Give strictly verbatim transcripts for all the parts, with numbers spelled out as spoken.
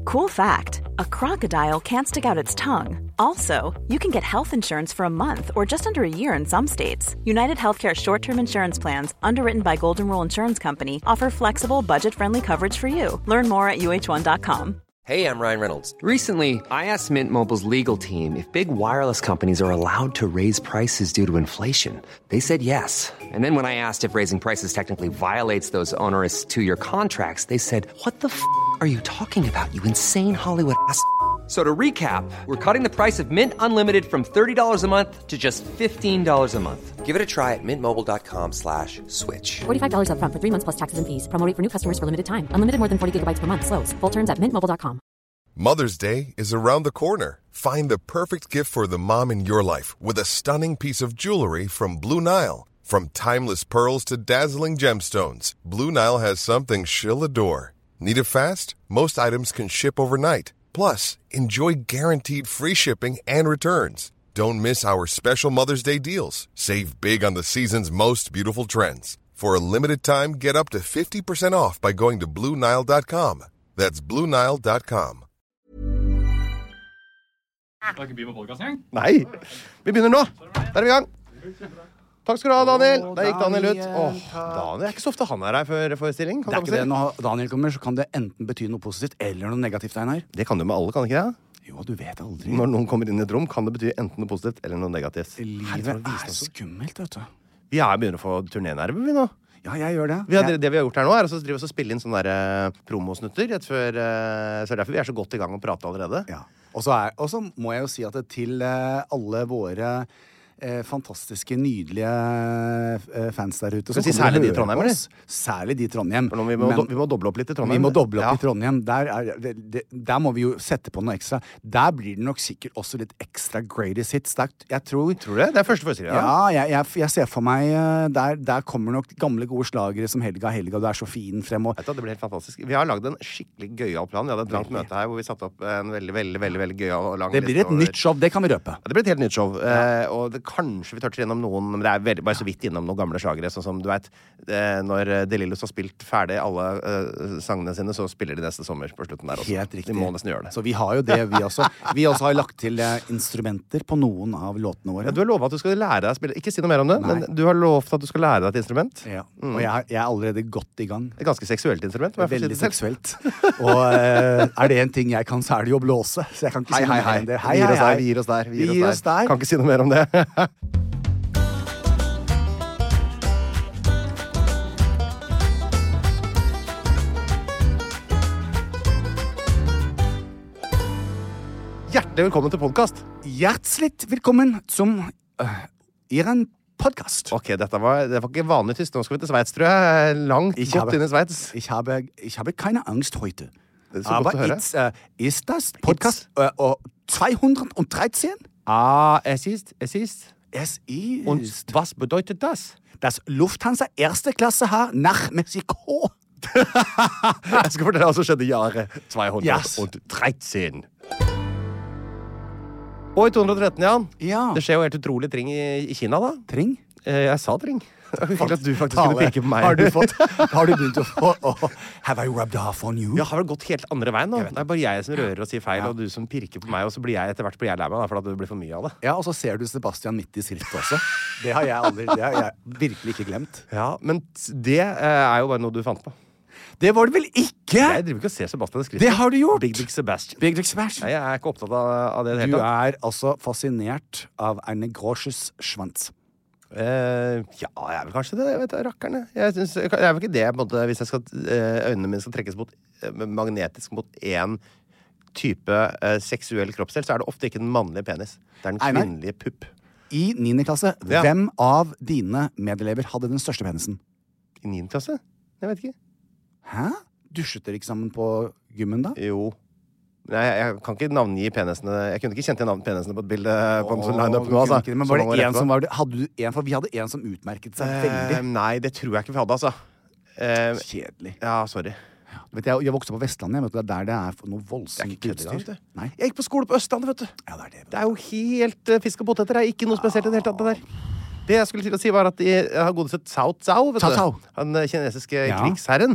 Cool fact, a crocodile can't stick out its tongue. Also, you can get health insurance for a month or just under a year in some states. United Healthcare short-term insurance plans, underwritten by Golden Rule Insurance Company, offer flexible, budget-friendly coverage for you. Learn more at U H one dot com. Hey, I'm Ryan Reynolds. Recently, I asked Mint Mobile's legal team if big wireless companies are allowed to raise prices due to inflation. They said yes. And then when I asked if raising prices technically violates those onerous two-year contracts, they said, what the f*** are you talking about, you insane Hollywood ass f- So to recap, we're cutting the price of Mint Unlimited from thirty dollars a month to just fifteen dollars a month. Give it a try at mintmobile.com slash switch. forty-five dollars up front for three months plus taxes and fees. Promo rate for new customers for limited time. Unlimited more than forty gigabytes per month. Slows full terms at mint mobile dot com. Mother's Day is around the corner. Find the perfect gift for the mom in your life with a stunning piece of jewelry from Blue Nile. From timeless pearls to dazzling gemstones, Blue Nile has something she'll adore. Need it fast? Most items can ship overnight. Plus, enjoy guaranteed free shipping and returns. Don't miss our special Mother's Day deals. Save big on the season's most beautiful trends. For a limited time, get up to fifty percent off by going to blue nile dot com. That's blue nile dot com. Skal ikke begynne med podcastgjeng? Nei, vi begynner nå. Der er vi i gang. Takk skal du ha, Daniel. Der gikk Daniel ut. Åh, Daniel, det er ikke så ofte han er her for forestilling. Det er ikke det. Når Daniel kommer, så kan det enten bety noe positivt eller noe negativt, Einar. Det kan du med alle, kan det ikke det? Jo, du vet aldri. Når noen kommer inn i et rom, kan det bety enten noe positivt eller noe negativt. Livet er skummelt, vet du. Vi er begynner å få turnénerver, vi nå. Ja, jeg gjør det. Vi har, det vi har gjort her nå, er å drive oss og spille inn sånne der, uh, promosnutter rett før, uh, så er derfor vi er så godt i gang å prate allerede. Ja. Og så, er, og så må jeg jo si at det til uh, alle våre Eh, fantastiske, nydelige eh, fans der ute. Si særlig de i Trondheim, eller? Særlig de i Trondheim. Vi må, Men, do, vi må doble opp litt i Trondheim. Vi må doble opp ja. i Trondheim. Der, er, det, det, der må vi jo sette på noe ekstra. Der blir det nok sikkert også litt ekstra greatest hits. Der, jeg tror... Tror du det? Det er første forestilling, ja. Ja, jeg, jeg, jeg ser for meg der, der kommer nok gamle gode slagere som Helga, Helga, du er så fin frem. Og... Det blir helt fantastisk. Vi har laget en skikkelig gøyal plan. Vi hadde et langt møte her hvor vi satte opp en veldig, veldig, veldig, veldig gøyal og lang liste. Det blir et over... nytt show, det kan vi røpe. Ja, det blir et helt nytt show. Ja. Eh, og det, kanskje vi tørter innom noen, men det er veldig, bare så vidt innom noen gamle slagere, sånn som du vet, eh, når De Lillos har spilt ferdig alle eh, sangene sine, så spiller de neste sommer på slutten der også. Helt riktig. De må nesten gjøre det. Så vi har jo det, vi også. Vi også har lagt til eh, instrumenter på noen av låtene våre. Ja, du har lovet at du skal lære deg å spille. Ikke si noe mer om det, Nei. men du har lovet at du skal lære deg et instrument. Ja, mm. og jeg, jeg er allerede godt i gang. Et ganske seksuelt instrument. Veldig seksuelt. Og eh, er det en ting jeg kan, så er det jo å blåse. Så jeg kan ikke hei, si noe hei, hei. mer enn det. Hei, hei, hei. Vi gir oss der. Vi gir oss der. Vi gir oss der. Kan ikke si noe mer om det. Hjertelig velkommen til podcast. Hjertelig velkommen som uh, Iren podcast. Ok, dette var, det var ikke vanlig tyst. Nå skal vi til Sveits, tror jeg. Langt, ich godt habe, inn i Sveits. Ich habe, ich habe keine Angst heute. Det er så Aber godt å høre. it's, uh, ist das Podcast uh, uh, zweihundertdreizehn? Ah, es ist, es ist. Es ist. Und was bedeutet das? Das Lufthansa erste Klasse her nach Mexiko. Jeg skal fortelle hva som skjedde i året zweihundertdreizehn. Yes. Og i to hundre og tretten, Jan. Ja. Det skjer jo helt utrolig ting i, i Kina, da. Tring? Eh, jeg sa tring. Hyggelig at du faktisk kunne pirke på meg. Har du fått, har du begynt å få oh, have I rubbed off on you? Ja, har vel gått helt andre veien nå. Det er bare jeg som rører og sier feil, Ja. og du som pirker på meg, og så blir jeg etter hvert blir jeg lei meg, da, for at det blir for mye av det. Ja, og så ser du Sebastian midt i skriftet også. Det har jeg aldri, det har jeg virkelig ikke glemt. Ja, men det eh, er jo bare noe du fant på. Det var det vel ikke? Jeg driver ikke og ser Sebastian i skriftet. Det har du gjort. Big Big Sebastian. Big Dick Smash. Nei, jeg er ikke opptatt av, av det i det Du hele tatt. er altså fascinert av en grosjes svans. Eh, ja, jeg er vel kanskje det, jeg vet du, rakkerne. Jeg, synes, jeg er vel ikke det, på en måte, hvis jeg skal, eh, øynene mine skal trekkes mot, eh, magnetisk mot en type eh, seksuell kroppsdel, så er det ofte ikke den mannlige penis. Det er den Einar? kvinnelige pupp. I niende klasse, Ja. hvem av dine medelever hadde den største penisen? I niende klasse? Jeg vet ikke. Hæ? Dusjet dere ikke sammen på gymmen da? Jo. Nei, jeg, jeg kan ikke navngi penisene. Jeg kunne ikke kjent igjen navnet penisene på et bilde på en sånn line-up du nå, altså. kunne ikke det, men var det en som var det? Hadde du en, for vi hadde en som utmerket seg Eh, veldig. nei, det tror jeg ikke vi hadde, altså. Eh, Kjedelig. ja, sorry. Vet du, jeg, jeg vokste på Vestlandet, vet du, det er der det er for noe Det er voldsomt ikke kødd engang, utstyr. vet du. Nei. Jeg gikk på skole på Østlandet, vet du. Ja, det er det. Det er jo helt uh, fisk og poteter. Det er ikke noe spesielt i det hele tatt, det der. Det jeg skulle til å si var at jeg har godesett Cao Cao, vet Cao du. Cao. Han uh, kinesiske Ja. krigsherren.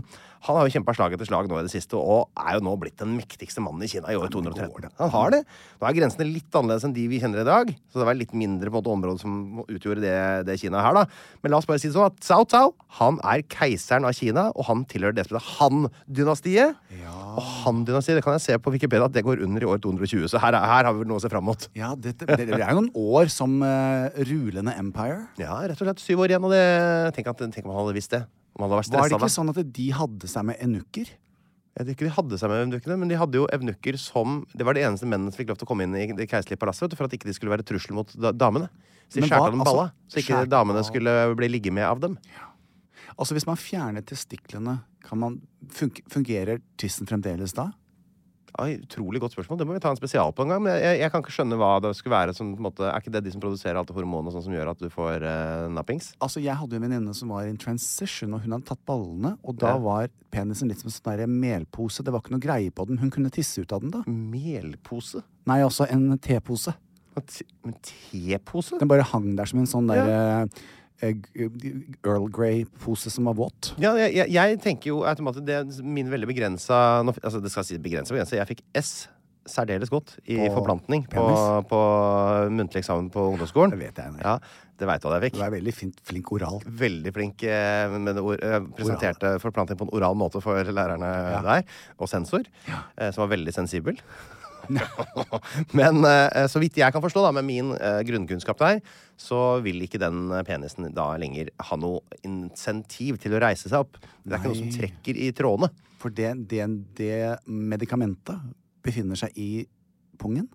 Han har jo kjempet slag etter slag nå i det siste, og er jo nå blitt den mektigste mannen i Kina i år to hundre og tretten. Han har det. Nå er grensene litt annerledes enn de vi kjenner i dag, så det var litt mindre på en måte område som utgjorde det, det Kina her da. Men la oss bare si det sånn at Cao Cao, han er keiseren av Kina, og han tilhører det som heter Han-dynastiet. Ja. Og Han-dynastiet, det kan jeg se på Wikipedia at det går under i år to hundre og tjue, så her, her har vi noe å se frem mot. Ja, det, det, det er jo noen år som uh, rulende empire. Ja, rett og slett syv år igjen, og det, tenk at, tenk om han hadde visst det. Var det ikke da. Sånn at de hadde seg med enukker? Jeg tror ikke de hadde seg med evnukkene, men de hadde jo evnukker som... Det var de eneste mennene som fikk lov til å komme inn i det keiserlige palasset, for at ikke de skulle være trussel mot da damene. Så de skjærte dem balla, altså, så ikke skjærte... damene skulle bli ligge med av dem. Ja. Altså, hvis man fjerner testiklene, kan man fun fungerer tissen fremdeles da? Ja, utrolig godt spørsmål. Det må vi ta en spesial på en gang. Men jeg, jeg kan ikke skjønne hva det skulle være som, på en måte, er ikke det de som produserer alt det hormonet sånn som gjør at du får uh, nappings? Altså, jeg hadde jo en venninne som var i en transition, og hun hadde tatt ballene, og da ja. var penisen litt som en sånn der melpose. Det var ikke noe greie på den. Hun kunne tisse ut av den da. Melpose? Nei, altså en tepose. En tepose? Den bare hang der som en sånn der... Ja. Earl Grey-pose som var våt. Ja, jeg, jeg, jeg tenker jo automatisk det er min veldig begrensa altså det skal si begrensa, begrensa. Jeg fikk S særdeles godt i på forplantning på, på muntlig eksamen på ungdomsskolen. Det vet jeg. Ja, det vet du hva jeg fikk. Du er veldig fint, flink oral. Veldig flink, men presenterte oral. Forplantning på en oral måte for lærerne ja. der, og sensor, ja. som var veldig sensibel. Men uh, så vidt jeg kan forstå da, med min uh, grunnkunnskap der, så vil ikke den penisen da lenger ha noe insentiv til å reise seg opp. Det er Nei. ikke noe som trekker i trådene. For det, det, det medikamentet befinner seg i pungen?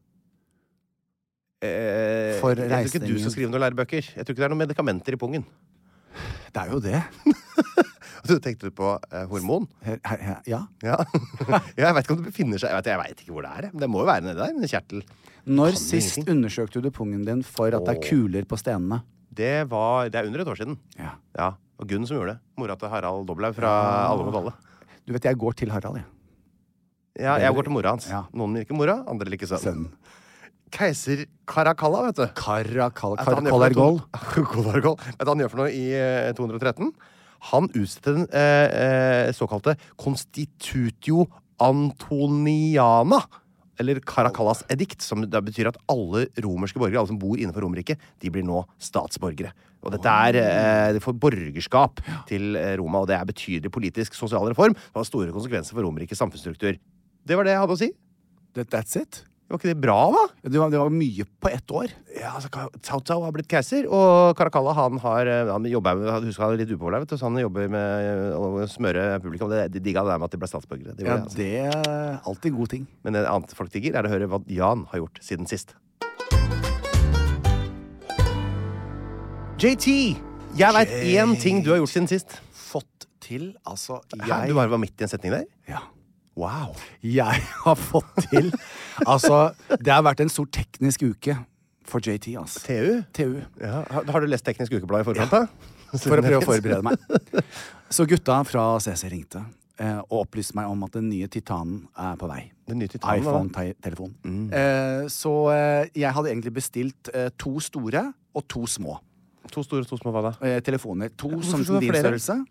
Eh, For reisningen. Jeg tror ikke du skal skrive noen lærebøker. Jeg tror ikke det er noen medikamenter i pungen. Det er jo det. Du tenkte på eh, hormon? Her, her, her, ja. ja. Jeg vet ikke om det befinner seg. Jeg vet, jeg vet ikke hvor det er. Det må jo være nede der, en kjertel. Når sist ingenting. Undersøkte du pungen din for at Åh. det er kuler på stenene? Det var, det er under et år siden. Ja. Ja, og Gunn som gjorde det. Mora til Harald Doblaug fra ja. Alle mot alle. Du vet, jeg går til Harald, jeg. Ja, jeg går til mora hans. Ja. Noen liker mora, andre liker sønnen. Keiser Caracalla, vet du. Caracalla, Collargol. Collargol. Vet du hva han gjør for noe i eh, to hundre og tretten? Han utstedte den eh, såkalte Constitutio Antoniana, eller Caracallas edikt, som det betyr at alle romerske borgere, alle som bor innenfor Romerriket, de blir nå statsborgere. Og dette er eh, det får borgerskap til Roma, og det er betydelig politisk sosial reform. Det har store konsekvenser for Romerrikets samfunnsstruktur. Det var det jeg hadde å si. That's it? Var ikke det bra, da? Det var, det var mye på ett år. Ja, altså, Cao Cao har blitt keiser, og Caracalla, han har han jobber med, husker han er litt upopulær, vet du, så han jobber med å smøre publikum. Det, de digga det med at de ble statsborgere. Det ja, det, altså. det er alltid god ting. Men det annet folk digger er å høre hva Jan har gjort siden sist. J T, jeg vet én ting du har gjort siden sist. Fått til, altså, jeg... Hæ, du bare var midt i en setning der? Ja. Wow. Jeg har fått til altså, det har vært en stor teknisk uke for J T, altså. T U? T U. Ja. Har, har du lest Teknisk Ukeblad i forkant, da? Ja. For å prøve å forberede meg. Så gutta fra C C ringte eh, og opplyste meg om at den nye Titanen er på vei. Den nye Titanen, iPhone-telefon. Mm. Eh, så eh, jeg hadde egentlig bestilt eh, to store og to små. To store og to små, hva da? Eh, telefoner. To ja, som din størrelse.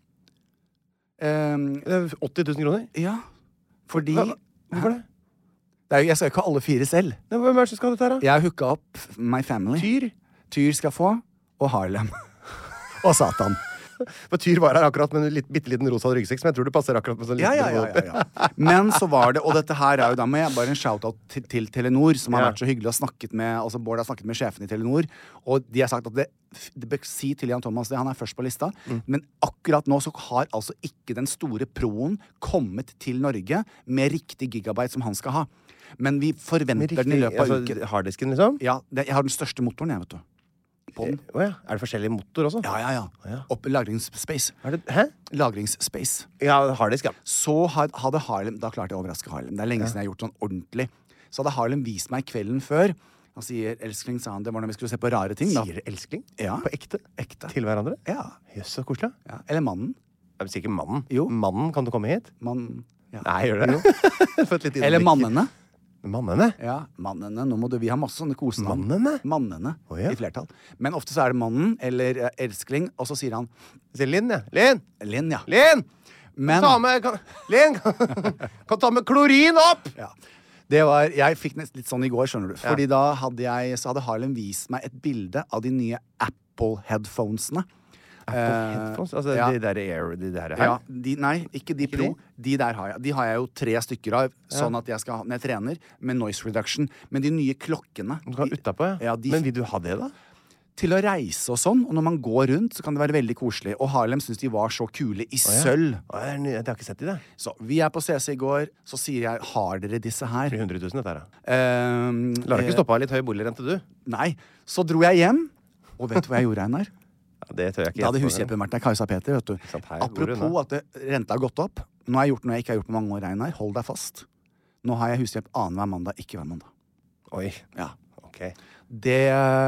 Eh, åtti tusen kroner? Ja. Fordi Hva? Hvorfor det? det er jo, jeg skal ikke ha alle fire selv. Ja, hvem er det som skal ha dette her, da? Jeg har hooka opp My Family. Tyr? Tyr skal få, og Harlem. Og Satan. For Tyr var her akkurat med en litt, bitte liten rosa ryggsekk, som jeg tror det passer akkurat med sånn ja, ja, ja, ja, ja. Men så var det, og dette her er jo da med bare en shoutout til, til Telenor, som har ja. vært så hyggelig og snakket med, altså Bård har snakket med sjefen i Telenor, og de har sagt at det, det bør si til Jan Thomas det, han er først på lista, mm. men akkurat nå så har altså ikke den store proen kommet til Norge med riktig gigabyte som han skal ha. Men vi forventer riktig, den i løpet av altså, uken. Harddisken, liksom? Ja, det, jeg har den største motoren, jeg, vet du. På den. Oh, ja. Er det forskjellige motor også? Ja, ja, ja. Oh, ja. Opp lagringsspace. Er det, hæ? Lagringsspace. Ja, harddisk, ja. Så hadde Harlem, da klarte jeg å overraske Harlem. Det er lenge ja. siden jeg har gjort sånn ordentlig. Så hadde Harlem vist meg kvelden før. Han sier, elskling, sa han, det var når vi skulle se på rare ting da. Sier elskling? Ja. På ekte? Ekte. Til hverandre? Ja. Jøss, så koselig. Ja. Eller mannen. Jeg vil si ikke mannen. Jo. Mannen, kan du komme hit? Mannen, ja. Nei, gjør det? Eller mannene. Mannene? Ja, mannene. Nå må du, vi ha masse sånne kosenavn. Mannene? Mannene, oh, ja. i flertall. Men ofte så er det mannen, eller uh, elskling, og så sier han... Sier Linn, ja. Linn! Linn, ja. Linn! Men Ta med kan, Len, kan, kan ta med klorin opp! ja. Det var, jeg fikk nesten litt sånn i går, skjønner du. Fordi ja. da hadde jeg, så hadde Harlem vist meg et bilde av de nye Apple-headphonesene. Apple uh, headphones? Altså ja. de der Air, de der her? Ja, de, nei, ikke de Pro. De der har jeg. De har jeg jo tre stykker av, ja. sånn at jeg skal, når jeg trener, med noise reduction. Men de nye klokkene... Du kan utapå, ja. ja de, Men vil du ha det da? Til å reise og sånn, og når man går rundt, så kan det være veldig koselig. Og Harlem synes de var så kule i oh, ja. sølv. Oh, jeg har ikke sett de det. Så vi er på C C i går, så sier jeg, har dere disse her? tre hundre tusen dette her, da. Um, La deg ikke stoppe av litt høy boligrente, du. Nei. Så dro jeg hjem, og vet du hva jeg gjorde, Einar? Ja, det tør jeg ikke. Da hadde hushjelpen vært der, Kajsa Peter, vet du. Her, apropos at det, renta har gått opp. Nå har jeg gjort noe jeg ikke har gjort på mange år, Einar. Hold deg fast. Nå har jeg hushjelp annen hver mandag, ikke hver mandag. Oi. Ja. Ok. Det,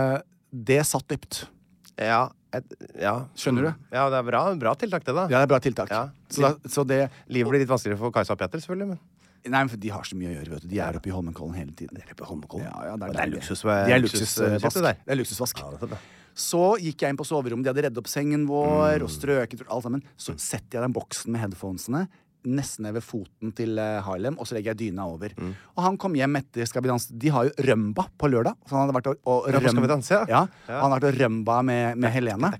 det satt dypt. Ja, et, ja. Skjønner du? Ja, det er bra, bra tiltak det da. Ja, det er bra tiltak. Ja. Så da, så det, Livet blir litt vanskeligere for Kajsa og Peter, selvfølgelig. Men. Nei, men de har så mye å gjøre, vet du. De er oppe i Holmenkollen hele tiden. De er oppe i Holmenkollen? Ja, ja, det er, det er luksus. De er luksusvask. Det er luksusvask. Ja, det er så gikk jeg inn på soverommet, de hadde reddet opp sengen vår, mm. og strøket alt sammen. Så setter jeg den boksen med headphonesene nesten ned ved foten til Harlem, og så legger jeg dyna over. Mm. Og han kom hjem etter Skal vi danse. De har jo rømba på lørdag. Så han hadde vært og, og røm... Skal vi danse, ja. ja. ja. Han hadde vært og rømba med, med Helene.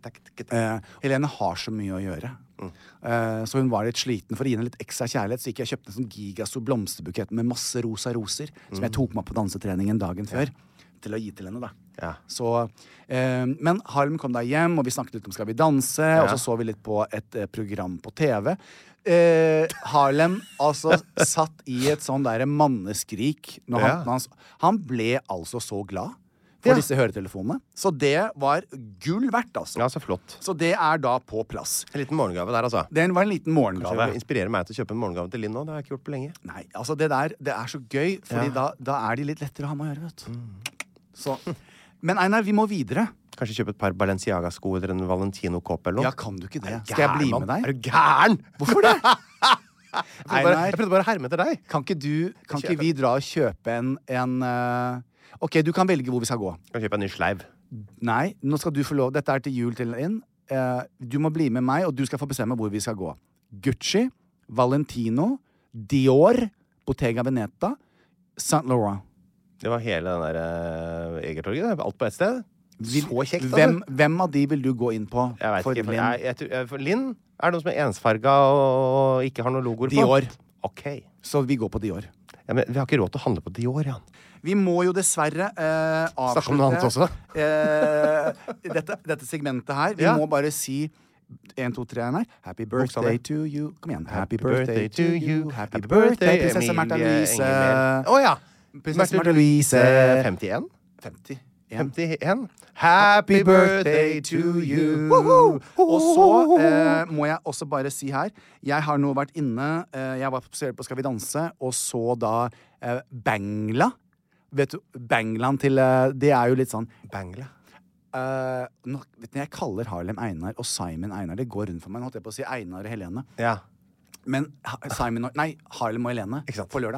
Uh, Helene har så mye å gjøre. Mm. Uh, så hun var litt sliten. For å gi henne litt ekstra kjærlighet, så gikk jeg og kjøpte en sånn gigastor blomsterbukett med masse rosa roser, mm. som jeg tok med på dansetreningen dagen før. Ja. Til å gi til henne, da. Ja. Så, eh, men Harlem kom da hjem, og vi snakket litt om Skal vi danse, ja. og så så vi litt på et eh, program på T V. Eh, Harlem altså satt i et sånn der manneskrik når han, ja. når han, han ble altså så glad for ja. disse høretelefonene. Så det var gull verdt, altså. Ja, så flott. Så det er da på plass. En liten morgengave der, altså. Det var en liten morgengave. Kanskje inspirerer meg til å kjøpe en morgengave til Linn nå. Det har jeg ikke gjort på lenge. Nei, altså det der, det er så gøy, fordi ja. da, da er de litt lettere å ha med å gjøre, vet du. Mm. Så. Men Einar, vi må videre. Kanskje kjøpe et par Balenciaga-sko eller en Valentino-kåpe eller noe? Ja, kan du ikke det? Skal jeg bli med deg? Er du gæren? Hvorfor det? jeg, prøvde bare, jeg prøvde bare å herme etter deg. Kan ikke du, kan ikke vi dra og kjøpe en, en uh... Ok, du kan velge hvor vi skal gå. Kan kjøpe en ny sleiv. Nei, nå skal du få lov. Dette er til jul til inn. Uh, du må bli med meg, og du skal få bestemme hvor vi skal gå. Gucci, Valentino, Dior, Bottega Veneta, Saint Laurent. Det var hele den der uh, Egertorget. Alt på ett sted. Vil, så kjekt. Hvem, hvem av de vil du gå inn på? Jeg vet for ikke. For, Linn? jeg, jeg, jeg, for Linn er det noe som er ensfarga og ikke har noen logoer på. Dior. Ok. Så vi går på Dior. Ja, men vi har ikke råd til å handle på Dior, Jan. Vi må jo dessverre eh, avslutte Snakke om noe annet også. eh, dette, dette segmentet her. Vi ja. må bare si en, to, tre, Einar. Happy birthday to you. Kom igjen. Happy birthday to you. Happy birthday, prinsesse Märtha Louise. Å ja. Prinsesse Märtha Louise. femtien? femti. femtien. Happy birthday to you. Woohoo! Og så eh, må jeg også bare si her, jeg har nå vært inne, eh, jeg var på Skal vi danse, og så da eh, Bangla. Vet du, Bangland til, eh, det er jo litt sånn Bangla? Uh, nå, vet du, jeg kaller Harlem Einar og Simon Einar. Det går rundt for meg. Nå holdt jeg på å si Einar og Helene. Ja. Men Simon og, nei, Harlem og Helene på lørdag.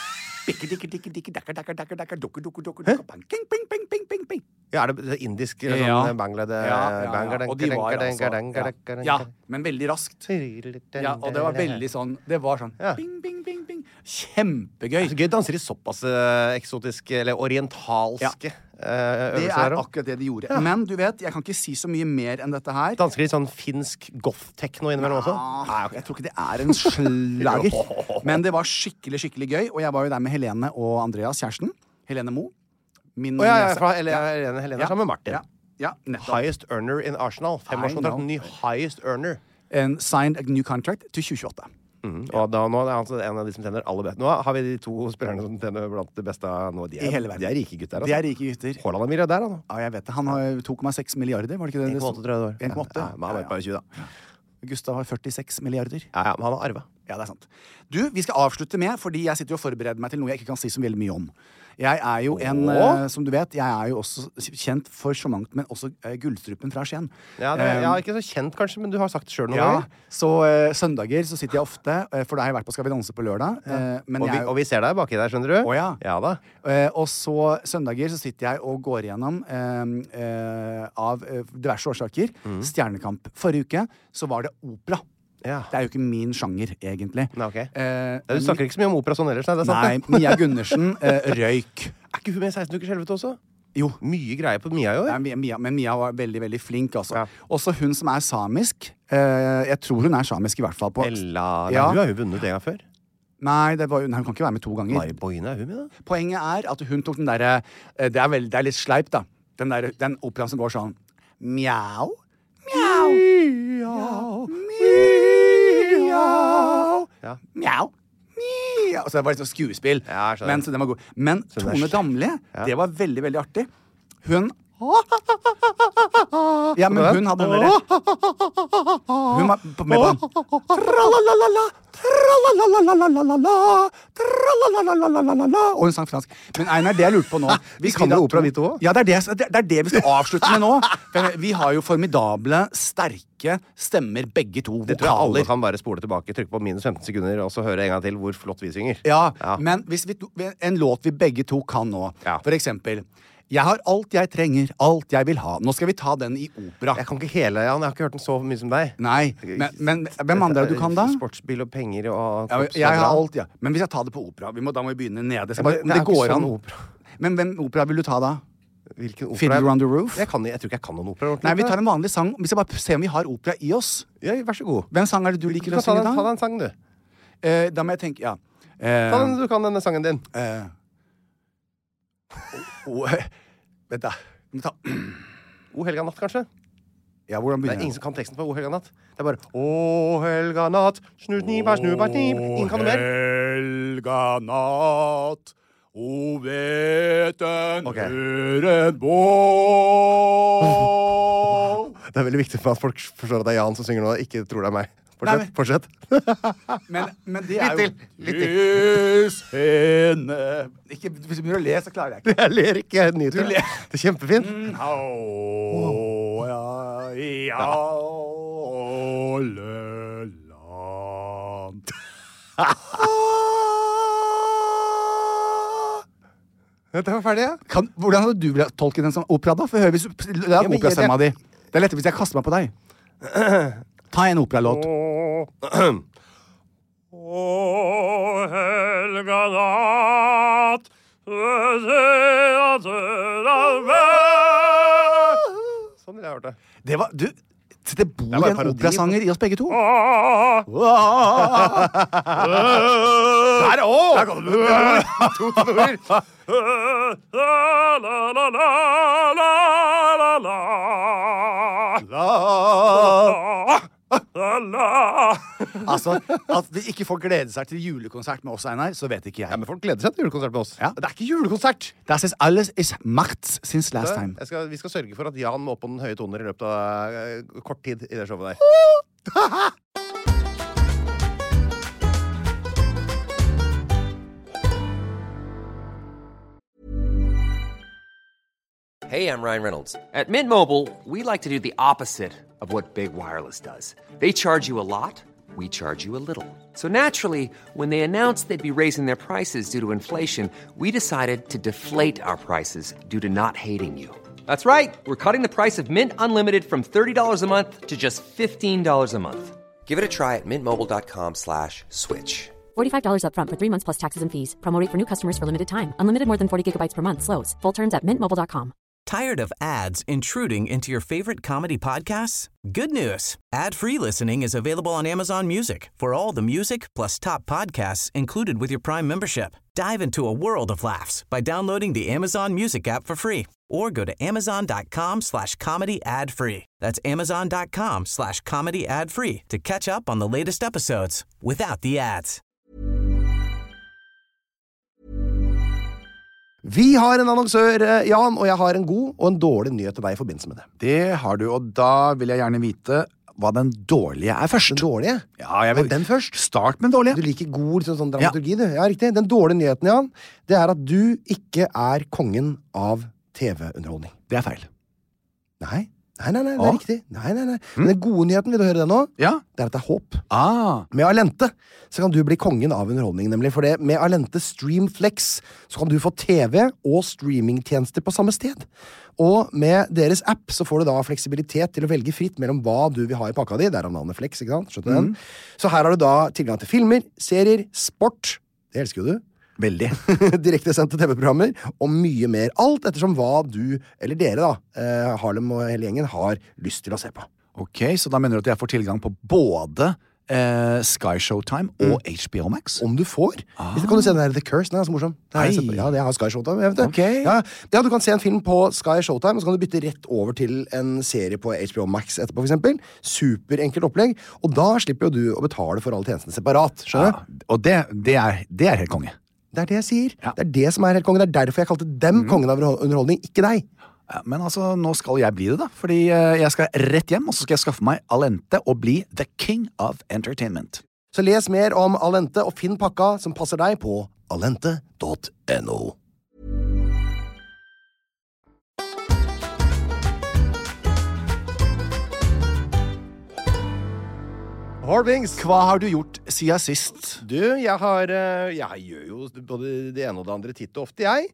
Ja, er det indisk eller ja. sånn Bangla det, ja, ja, ja. Og de var altså ja. ja, men veldig raskt. Ja, og det var veldig sånn Det var sånn ja. Bing, bing, bing, bing. Kjempegøy. Det er gøy danser i såpass uh, eksotiske eller orientalske ja. uh, Det er akkurat det de gjorde. Ja. Men du vet, jeg kan ikke si så mye mer enn dette her. Danser de sånn finsk goth-tekno innimellom også? Nei, jeg tror ikke det er en slager. Men det var skikkelig, skikkelig gøy. Og jeg var jo der med Helene og Andreas, kjæresten. Helene Mo. Min oh, ja, ja, fra Helene, Helene, Helene ja. sammen med Martin. Ja. Ja, highest earner in Arsenal. Femårskontrakt, ny highest earner. And signed a new contract til tjue tjueåtte. Mm. Og da, nå er han altså en av de som tjener aller best. Nå har vi de to spillerne som tjener blant det beste nå. De er, i hele verden. De er rike gutter. Altså. De er rike gutter. Haaland er milliardær, da. Ja, jeg vet det. Han har to komma seks milliarder, var det ikke det? en komma åtte, tror jeg det var. en komma åtte? Ja, ja, men han var bare tjue, da. Gustav har førtiseks milliarder. Ja, ja, men han har arva. Ja, det er sant. Du, vi skal avslutte med, fordi jeg sitter jo og forbereder meg til noe jeg ikke kan si så veldig mye om. Jeg er jo en, uh, som du vet, jeg er jo også kjent for så mangt, men også uh, Gullstrupen fra Skien. Ja, det, um, ja, ikke så kjent kanskje, men du har sagt det selv noen ja, ganger. Så uh, søndager så sitter jeg ofte, uh, for da har jeg vært på Skal vi danse på lørdag. Uh, men og, vi, jeg, og vi ser deg baki der, skjønner du? Å ja. Ja da. Uh, og så søndager så sitter jeg og går igjennom uh, uh, av uh, diverse årsaker. Mm. Stjernekamp. Forrige uke så var det opera. Ja. Det er jo ikke min sjanger, egentlig. Nei, ok. Eh, Du snakker ikke så mye om opera sånn ellers, nei, det er sant Nei, det. Mia Gundersen eh, røyk. Er ikke hun med i seksten ukers helvete også? Jo. Mye greier på Mia i år. Nei, Mia, Mia, men Mia var veldig, veldig flink, altså. Ja. Også hun som er samisk. Eh, jeg tror hun er samisk, i hvert fall. På. Ella, nei, Ja. hun har jo vunnet en gang før. Nei, det var, nei, hun kan ikke være med to ganger. Mari Boine, er hun med da? Poenget er at hun tok den derre eh, det, er vel- det er litt sleipt, da. Den, der, den operaen som går sånn mjau, mjau, mjau, mjau, Ja. mjau, mjau. Så det var litt sånn skuespill. Ja, jeg skjønner. men, så den var god. men den er Tone sl- Damli, Ja. det var veldig, veldig artig. Hun Ja, men hun hadde den derre Hun var på- med på den. Tralalalala, tralalalala, tralalalala. Og hun sang fransk. Men Einar, det jeg lurte på nå Vi hvis kan da jo opera, to- vi to også. Ja, det er det, det er det vi skal avslutte med nå. For vi har jo formidable, sterke stemmer, begge to. Det tror jeg alle Vokaler. kan bare spole tilbake, trykke på minus femten sekunder, og så høre en gang til hvor flott vi synger. Ja, Ja. men hvis vi, to- en låt vi begge to kan nå, Ja. for eksempel Jeg har alt jeg trenger, alt jeg vil ha. Nå skal vi ta den i opera. Jeg kan ikke hele, Jan. Jeg har ikke hørt den så mye som deg. Nei, men, men hvem andre er det du kan da? Sportsbil og penger og Ja, jeg har alt, ja. Men hvis jeg tar det på opera vi må, Da må vi begynne nede. Ja, men det, det er jo går ikke an. sånn opera. Men hvem opera vil du ta da? Hvilken opera? Fiddler on the Roof? Jeg, kan, jeg tror ikke jeg kan noen opera ordentlig. Nei, vi tar en vanlig sang. Vi skal bare se om vi har opera i oss. Ja, vær så god. Hvem sang er det du liker Du å kan ta, synge den, ta da? den sang, du. Eh, da må jeg tenke, ja. Eh, Ta den, du kan denne sangen din. eh, o, o, Vent da. Vi må ta- O helga natt, kanskje? Ja, hvordan Det er begynner ingen som kan teksten på O helga natt. Det er bare O helga natt, snut nipa, snupa, knip. Ingen kan det mer. Helga natt, o vet en Ok. høren bål. Det er veldig viktig for at folk forstår at det er Jan som synger nå, og ikke tror det er meg. Nei, Fortsett. men- Fortsett. Men, men det er jo Litt til, litt Lys henne Ikke, Hvis du begynner å le, så klarer jeg ikke. Jeg ler ikke. Jeg nyter Du det. ler. Det er kjempefint. Au, ja, ja, alle land. Dette var ferdig, ja. Kan, hvordan hadde du villet tolke den som opera, da? For hør, hvis du La Ja, men operastemma jeg- di. Det er lettere hvis jeg kaster meg på deg. Ta en operalåt. O helga natt, Sånn ville jeg hørt det. Det var Du, det bor bare en parodi. operasanger i oss begge to. Der, å! Der kom det. To toner. Altså, At de ikke får glede seg til julekonsert med oss, Einar, så vet ikke Ja, jeg. men folk gleder seg til julekonsert med oss. Ja. Det er ikke julekonsert! Das ist alles is macht since last time. Jeg skal, vi skal sørge for at Jan må opp på den høye toner i løpet av eh, kort tid i det showet der. Hey, I'm Ryan Reynolds. At Mint Mobile, we like to do the opposite of what Big Wireless does. They charge you a lot, we charge you a little. So naturally, when they announced they'd be raising their prices due to inflation, we decided to deflate our prices due to not hating you. That's right. We're cutting the price of Mint Unlimited from thirty dollars a month to just fifteen dollars a month. Give it a try at mintmobile.com slash switch. forty-five dollars up front for three months plus taxes and fees. Promo rate for new customers for limited time. Unlimited more than forty gigabytes per month. Slows full terms at mint mobile dot com. Tired of ads intruding into your favorite comedy podcasts? Good news. Ad-free listening is available on Amazon Music for all the music plus top podcasts included with your Prime membership. Dive into a world of laughs by downloading the Amazon Music app for free or go to amazon.com slash comedy ad free. That's amazon.com slash comedy ad free to catch up on the latest episodes without the ads. Vi har en annonsør, eh, Jan, og jeg har en god og en dårlig nyhet til deg i forbindelse med det. Det har du, og da vil jeg gjerne vite hva den dårlige er først. Den dårlige? Ja, jeg vil... Og den først? Start med den dårlige. Du liker god sånn, sånn dramaturgi, du. Ja, riktig. Den dårlige nyheten, Jan, det er at du ikke er kongen av T V-underholdning. Det er feil. Nei? Nei, nei, nei, det er Å? riktig. Nei, nei, nei. Men den gode nyheten, vil du høre det nå? Ja. Det er at det er håp. Ah. Med Alente så kan du bli kongen av underholdning, nemlig. For det, med Alente Streamflex så kan du få T V og streamingtjenester på samme sted. Og med deres app så får du da fleksibilitet til å velge fritt mellom hva du vil ha i pakka di. Der er navnet Flex, ikke sant? Skjønner du den? Så her har du da tilgang til filmer, serier, sport. Det elsker jo du. Veldig. Direktesendte T V-programmer og mye mer. Alt ettersom hva du, eller dere da, eh, Harlem og hele gjengen, har lyst til å se på. Ok, så da mener du at jeg får tilgang på både eh, Sky Showtime og H B O Max? Om du får. Ah. Hvis du kan du se den der The Curse, den er så morsom. Det har jeg sett på. Ja, det har Sky Showtime, jeg vet det. Ok. Ja, ja, du kan se en film på Sky Showtime, og så kan du bytte rett over til en serie på H B O Max etterpå, for eksempel. Superenkelt opplegg, og da slipper jo du å betale for alle tjenestene separat, skjønner du? Ja, og det, det, er, det er helt konge. Det er det jeg sier. Ja. Det er det som er helt konge. Det er derfor jeg kalte dem kongen av underholdning, ikke deg. Ja, men altså, nå skal jeg bli det da, fordi eh, jeg skal rett hjem, og så skal jeg skaffe meg Alente og bli the king of entertainment. Så les mer om Alente og finn pakka som passer deg på alente punktum no. Hardwings. Hva har du gjort siden sist? Du, jeg har eh, Jeg gjør jo både det ene og det andre titt og ofte, jeg.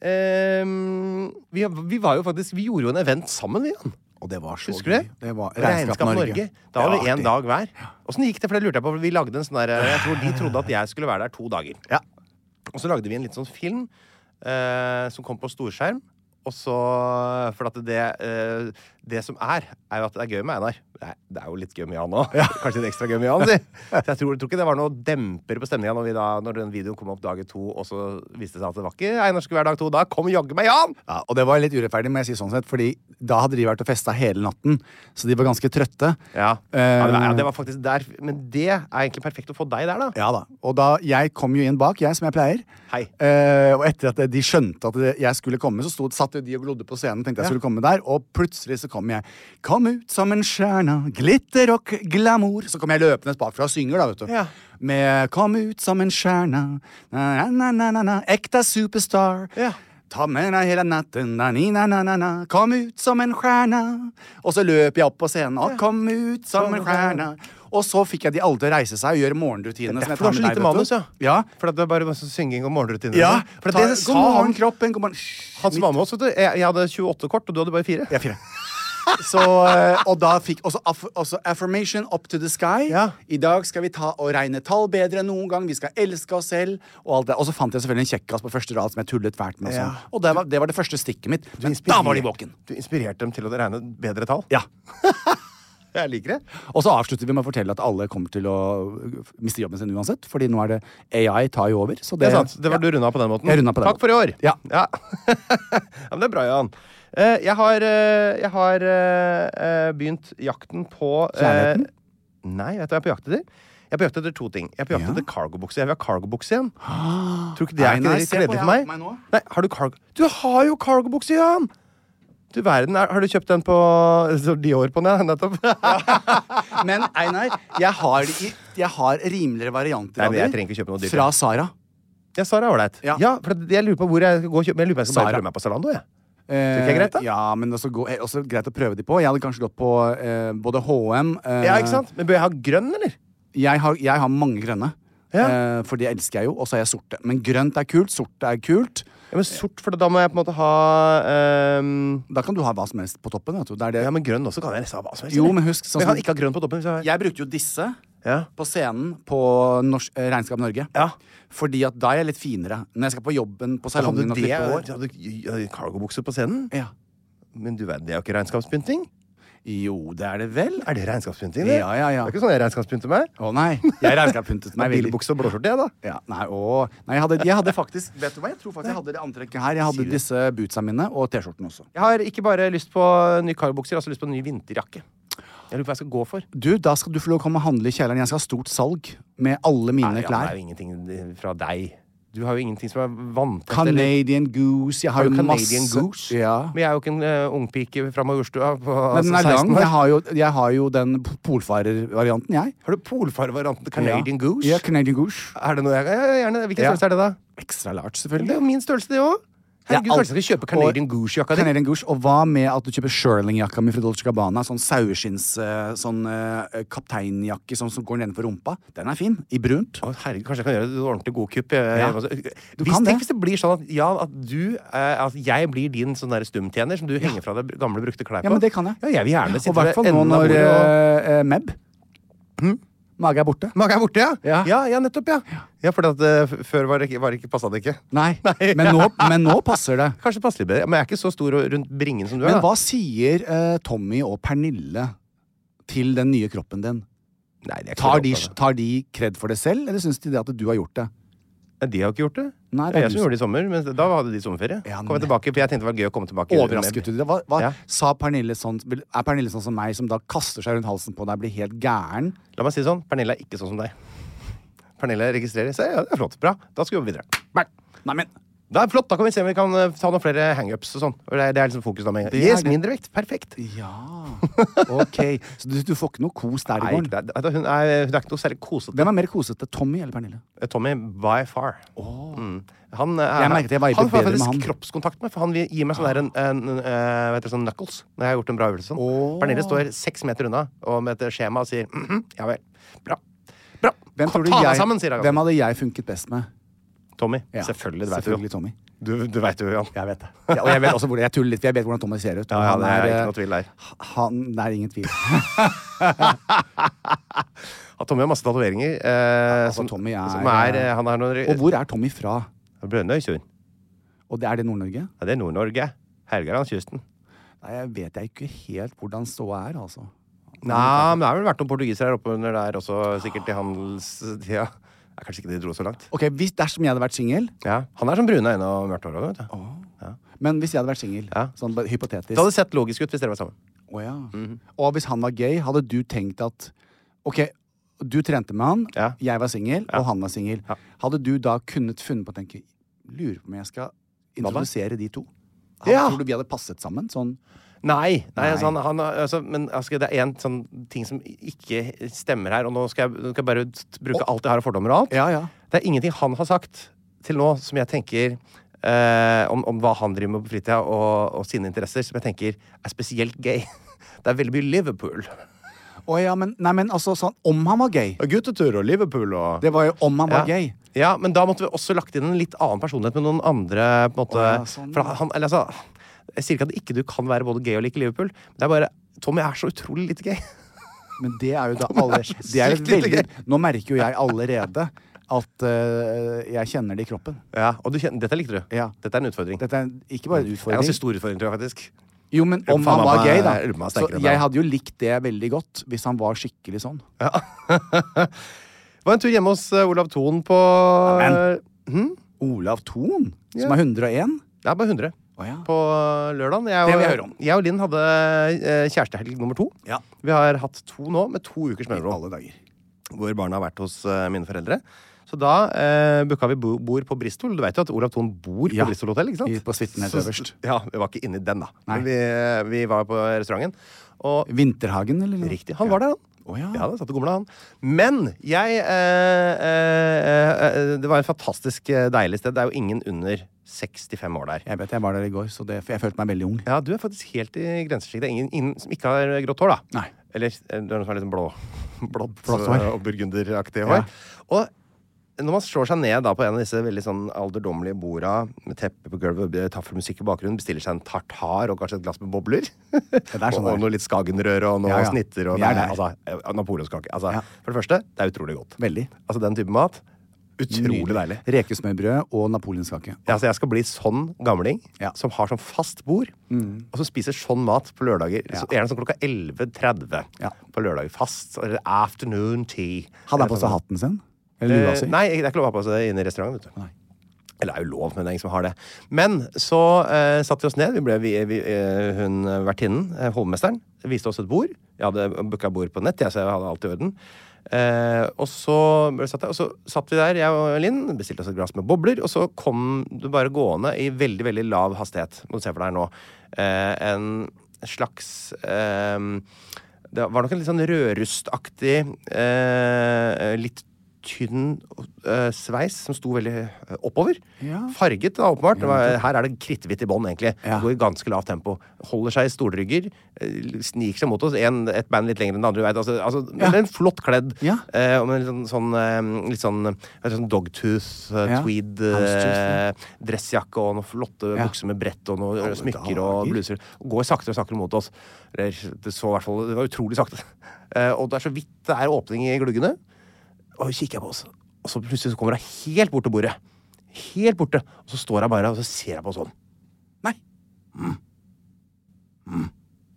Ehm, vi, vi var jo faktisk Vi gjorde jo en event sammen, vi, Jan. Og det var så Husker du det? gøy. Det var Regnskap Norge. Da var Det vi var en artig. dag hver. Åssen gikk det? For det lurte jeg på. For vi lagde en sånn der Jeg tror de trodde at jeg skulle være der to dager. Ja. Og så lagde vi en litt sånn film eh, som kom på storskjerm. Og så For at det eh, Det som er, er jo at det er gøy med Einar. Det er, det er jo litt gøy med Jan òg. Kanskje litt ekstra gøy med Jan, si. Så jeg tror, tror ikke det var noe demper på stemninga når, vi da, når den videoen kom opp dag to, og så viste det seg at det var ikke Einar skulle være dag to. Da kom jaggu meg Jan! Ja, og det var litt urettferdig, må jeg si sånn sett, fordi da hadde de vært og festa hele natten, så de var ganske trøtte. Ja, Eh, ja, det, var, ja det var faktisk der. Men det er egentlig perfekt å få deg der, da. Ja da. Og da, jeg kom jo inn bak, jeg som jeg pleier. Hei. Eh, og etter at de skjønte at det, jeg skulle komme, så stod, satt jo de og glodde på scenen, tenkte jeg skulle komme der, og plutselig så kom jeg. Kom ut som en stjerne, glitter og glamour. Så kom jeg løpende bakfra og synger, da, vet du. Ja. Med kom ut som en stjerne, na, na, na, na, na, ekta superstar. Ja. Ta med deg hele natten, na, ni, na, na, na, na. Kom ut som en stjerne. Og så løp jeg opp på scenen, og kom ut som en stjerne. Og så fikk jeg de alle til å reise seg og gjøre morgenrutinene. som jeg Derfor tar du med har så deg, lite vet du. manus, ja. Ja. For at det er bare masse synging og morgenrutiner. Ja, For ta, det, det sa god morgen, han, kroppen, god morgen. han som var med oss, vet du. Jeg, jeg hadde tjueåtte kort, og du hadde bare fire. Ja, fire. Så, eh, og da fikk også, aff, også affirmation up to the sky. Ja. I dag skal vi ta og regne tall bedre enn noen gang. Vi skal elske oss selv. Og alt det. Og så fant jeg selvfølgelig en kjekkas på første rad som jeg tullet fælt med. Og, sånn. Ja. og det, var, det var det første stikket mitt. Men inspirer- da var de våken. Du inspirerte dem til å regne bedre tall. Ja. Jeg liker det. Og så avslutter vi med å fortelle at alle kommer til å miste jobben sin uansett. Fordi nå er det A I tar jo over. Så Det det, er sant. Det var ja. du runda på den måten. Jeg rundet på den Takk for i år. Ja. Ja. Ja, men det er bra, Jan. Eh, jeg har, eh, jeg har eh, begynt jakten på eh, Kjærligheten? Nei, vet du hva jeg er på jakt etter? Jeg er på jakt etter to ting. Jeg er på jakt Ja. etter cargobukse. Jeg vil ha cargobukse igjen. Tror du ikke det er Nei, nei, ikke se på, kledelig jeg for har meg? på meg nå. Nei, har du cargo... Du har jo cargobukse, Jan! Du verden, er, har du kjøpt den på så Dior på den, ja, nettopp? Men Einar, jeg har, i- jeg har rimeligere varianter Nei, av men jeg det trenger ikke kjøpe noe dyrt. fra Sara. Ja, Sara er ålreit. Ja. Ja, for det- jeg lurer på hvor jeg skal gå og kjøpe. Men jeg lurer på om jeg skal bare Sara. prøve meg på Zalando, jeg. Eh, ikke jeg greit, da? Ja, men også, gå, eh, også greit å prøve de på. Jeg hadde kanskje gått på eh, både H og M. Eh, Ja, ikke sant? Men bør jeg ha grønn, eller? Jeg har, jeg har mange grønne. Ja. Eh, for det elsker jeg jo. Og så har jeg sorte. Men grønt er kult, sort er kult. Ja, men sort, for da må jeg på en måte ha ehm, Da kan du ha hva som helst på toppen. Vet du. Det er det. Ja, men grønn også kan jeg nesten ha hva som helst. Jo, eller? men husk sånn Men jeg som, kan ikke ha grønn på toppen. Hvis jeg... jeg brukte jo disse Ja. på scenen på Norsk, eh, Regnskap Norge. Ja. Fordi at da er jeg litt finere. Når jeg skal på jobben på Hadde salongen du og det? klippe hår. Hadde du cargobukser på scenen? Ja. Men du vet, det er jo ikke regnskapspynting. Jo, det er det vel. Er det regnskapspynting, det? Ja, ja, ja. Det er ikke sånn jeg regnskapspynter meg. Å nei. Jeg regnskapspyntet meg veldig. Bilbukse og blåskjorte, jeg, da. Ja, nei, å, nei jeg, hadde, jeg hadde faktisk Vet du hva, jeg tror faktisk jeg hadde det antrekket her. Jeg hadde Sier du? disse bootsa mine og T-skjorten også. Jeg har ikke bare lyst på nye carbukser, jeg har også lyst på en ny vinterjakke. Jeg lurer på hva jeg skal gå for. Du, da skal du få lov å komme og handle i kjelleren. Jeg skal ha stort salg med alle mine Nei, ja, klær. det er jo ingenting fra deg. Du har jo ingenting som er vanntett. Canadian Goose. Jeg har, Har du jo Canadian masse Goose? Ja. Men jeg er jo ikke en uh, ungpike fra Majorstua på Men den altså, er lang. seksten år. Jeg har jo, jeg har jo den polfarervarianten, jeg. Har du polfarvarianten til Canadian ja. Goose? Ja, Canadian Goose. Er det noe jeg ja, ja, gjerne? Hvilken Ja. størrelse er det, da? Extra large, Det er selvfølgelig. jo min størrelse, det òg. Herregud, Ja, kanskje jeg skal kjøpe Canadian Goose-jakka di? Canadian Goose, og hva med at du kjøper Shirling-jakka mi fra Dolce Gabbana? Sånn saueskinns, eh, sånn uh, kapteinjakke sånn som går nedenfor rumpa. Den er fin, i brunt. Å, herregud, kanskje jeg kan gjøre et ordentlig god kupp. Jeg, Ja. jeg, jeg, Du hvis, kan det. tenk hvis det blir sånn at, Jan, at du eh, at jeg blir din sånn der stumtjener som du henger fra deg gamle brukte klær på. Ja, men det kan jeg. Ja, jeg vil gjerne sitte Og i hvert fall ved nå enden av når bordet og- eh, eh, Meb Mage er borte. Mage er borte, ja. Ja. Ja, ja nettopp, ja. Ja, for at, uh, før var det ikke, var det ikke, passet det ikke. Nei, Nei. Men, nå, men nå passer det. Kanskje passer litt bedre. Men jeg er ikke så stor og rundt bringen som du er. Men da. hva sier eh, Tommy og Pernille til den nye kroppen din? Nei, de er ikke Tar så de, opptatt av det. tar de kred for det selv, eller syns de det at du har gjort det? Nei, De har ikke gjort det. Nei, det det er er jeg du som som- gjorde det i sommer. Men da hadde de sommerferie. Ja, Kom jeg tilbake, for jeg tenkte det var gøy å komme tilbake. Overrasket du deg? Hva, hva Ja. sa Pernille sånn? Er Pernille sånn som meg, som da kaster seg rundt halsen på deg, blir helt gæren? La meg si det sånn, Pernille er ikke sånn som deg. Pernille registrerer seg. Ja, det er flott. Bra. Da skal vi jobbe videre. Bang. Nei, men Det er flott. Da kan vi se om vi kan uh, ta noen flere hangups og sånn. Og Det er, det er liksom fokus da med en gang. Det er Yes, det. mindre vekt. Perfekt. Ja. Ok. Så du, du får ikke noe kos der i Nei, gården? det er, det- hun, er, hun er ikke noe særlig kosete. Hvem er mer kosete, Tommy eller Pernille? Tommy by far. Mm. Han, uh, Jeg merket jeg vibet han får bedre med faktisk han. kroppskontakt med, for han vil gi meg sånn der en, en, uh, vet du, sånn knuckles når jeg har gjort en bra øvelse. Sånn. Åh. Pernille står seks meter unna og med et skjema og sier mhm, ja vel, bra. Bra. Hvem, tror du Ta deg jeg, sammen, sier han. hvem hadde jeg funket best med? Tommy. Ja, Selvfølgelig, det vet selvfølgelig du jo. Tommy. Du, du vet jo, Jan. Jeg vet det. Ja, og jeg vet også hvor jeg tuller litt, for jeg vet hvordan Tommy ser ut. Ja, ja, Han det er eh, ikke noe tvil der. Han, det er ingen tvil. Ja, Tommy har masse tatoveringer. Eh, altså, som, Tommy er- som er eh, Han har noen Og hvor er Tommy fra? Brønnøysund. Og det er det Nord-Norge? Ja, det er Nord-Norge. Helgelandskysten. Nei, jeg vet jeg ikke helt hvordan ståa er, altså. Nei, men det har vel vært noen portugisere her oppe under der også, sikkert i handelstida. Ja, kanskje ikke de dro så langt. Ok, hvis dersom jeg hadde vært singel, Ja, Han er sånn brune øyne og mørkt hår. Vet du. men hvis jeg hadde vært singel, Ja. sånn bare hypotetisk Det hadde sett logisk ut hvis dere var sammen. Å ja. Og hvis han var gay, hadde du tenkt at ok, du trente med han, Ja. jeg var singel, og han var singel. Ja. Hadde du da kunnet funnet på å tenke lurer på om jeg skal introdusere de to? Han, Ja. Tror du vi hadde passet sammen? Sånn Nei, nei, Nei. Altså, han, han, altså, men altså, det er en sånn ting som ikke stemmer her, og nå skal jeg, nå skal jeg bare t- bruke alt jeg har av fordommer og alt. Ja, ja. Det er ingenting han har sagt til nå som jeg tenker eh, om, om hva han driver med på fritida og, og sine interesser, som jeg tenker er spesielt gay. Det er veldig mye Liverpool. Å ja, men, nei, men altså sånn om han var gay. Guttetur og Liverpool og Det var jo om han var ja. gay. Ja, men da måtte vi også lagt inn en litt annen personlighet med noen andre på en måte. Å ja, sånn, For ja. han, eller altså Jeg sier ikke at ikke du kan være både gay og like Liverpool. Men det er bare Tommy er så utrolig lite gay. Men det er jo da alle det er jo sykt lite veldig, Nå merker jo jeg allerede at eh, jeg kjenner det i kroppen. Ja, og du kjenner, Dette likte du. Ja. Dette er en utfordring. Dette er ikke bare en Det er en utfordring. ganske stor utfordring, tror jeg faktisk. Jo, men om Faen, han var meg- gay, da. jeg lurer på meg Så sterkere enn jeg deg. hadde jo likt det veldig godt hvis han var skikkelig sånn. Det var en tur hjemme hos eh, Olav Thon på Men- hm? Olav Thon, Ja. som er hundre og én. Det er bare hundre. Å ja. På lørdagen. Jeg, Det vil og- jeg høre om. jeg og Linn hadde eh, kjærestehelg nummer to. Ja. Vi har hatt to nå, med to ukers I mellomrom. alle dager. Hvor barna har vært hos eh, mine foreldre. Så da eh, booka vi bo bord på Bristol. Du vet jo at Olav Thon bor Ja. på Bristol hotell, ikke sant? I- på suiten helt Så- øverst. Ja, vi var ikke inne i den, da. Nei. Men vi, eh, vi var på restauranten. Og Vinterhagen, eller noe? riktig, han var der, han. Å ja. Ja, det satt og gomla, han. Men jeg eh, eh, eh, Det var et fantastisk eh, deilig sted. Det er jo ingen under sekstifem år der. Jeg vet jeg var der i går, så det, for jeg følte meg veldig ung. Ja, du er faktisk helt i grensesjiktet. Det er ingen, ingen som ikke har grått hår, da. Nei. Eller eh, du er noe som er litt sånn blå. Blått Blått hår. eh, og burgunderaktig Ja. hår. Og når man slår seg ned da på en av disse veldig sånn alderdommelige borda med teppe på gulvet og taffelmusikk i bakgrunnen, bestiller seg en tartar og kanskje et glass med bobler. det er sånn og, og det er. noe litt skagenrør og noe Ja, ja. snitter og Vi er nei, der. altså, eh, napoleonskake. Altså, Ja. For det første, det er utrolig godt. Veldig. Altså den type mat. Utrolig deilig. Rekesmørbrød og napoleonskake. Ja, altså, jeg skal bli sånn gamling Ja. som har sånn fast bord, og som spiser sånn mat på lørdager. Ja. Så gjerne sånn klokka elleve tretti Ja. på lørdager. Fast. Eller afternoon tea. Hadde han på seg Eller sånn. hatten sin? Eller lua Eh, si? Nei, det er ikke lov å ha på seg inne i restauranten. Vet du. Nei. Eller det er jo lov, men det er ingen som har det. Men så eh, satte vi oss ned. Vi ble, vi, vi, eh, hun eh, vertinnen, eh, hovmesteren, viste oss et bord. Jeg hadde booka bord på nett, jeg, så jeg hadde alt i orden. Eh, og så ble det satt der, og så satt vi der, jeg og Linn, bestilte oss et glass med bobler, og så kom du bare gående i veldig, veldig lav hastighet. Må du se for deg nå. Eh, en slags eh, Det var nok en litt sånn rødrustaktig, eh, litt tynn uh, sveis som sto veldig uh, oppover. Ja. Farget, da, åpenbart. Det var, her er det kritthvitt i bånd, egentlig. Ja. Det går i ganske lavt tempo. Holder seg i stolrygger. Uh, sniker seg mot oss. En, et band litt lenger enn den andre. Vet, altså, altså, Ja. En flott kledd. Ja. Uh, og med litt sånn, sånn, uh, litt sånn, uh, sånn dogtooth, uh, Ja. tweed, Hamsters, uh, dressjakke og noen flotte Ja. bukser med brett og noen Alle smykker dager. og bluser. Og går saktere og saktere mot oss. Det, det så i hvert fall, det var utrolig sakte. Uh, og det er så vidt det er åpning i gluggene. Og så kikker jeg på oss. Og så plutselig så kommer hun helt bort til bordet. Helt borte. Og så står hun bare og så ser jeg på sånn. Nei. Mm. Mm.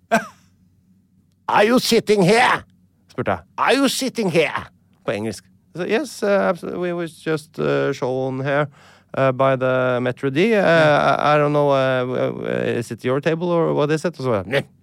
Are you sitting here? Spurte jeg. Are you sitting here? På engelsk. Så, yes, uh, we was just uh, shown here. Uh, by the Metro D. Uh, I, I don't know, uh, is it your table or what is it? Og så,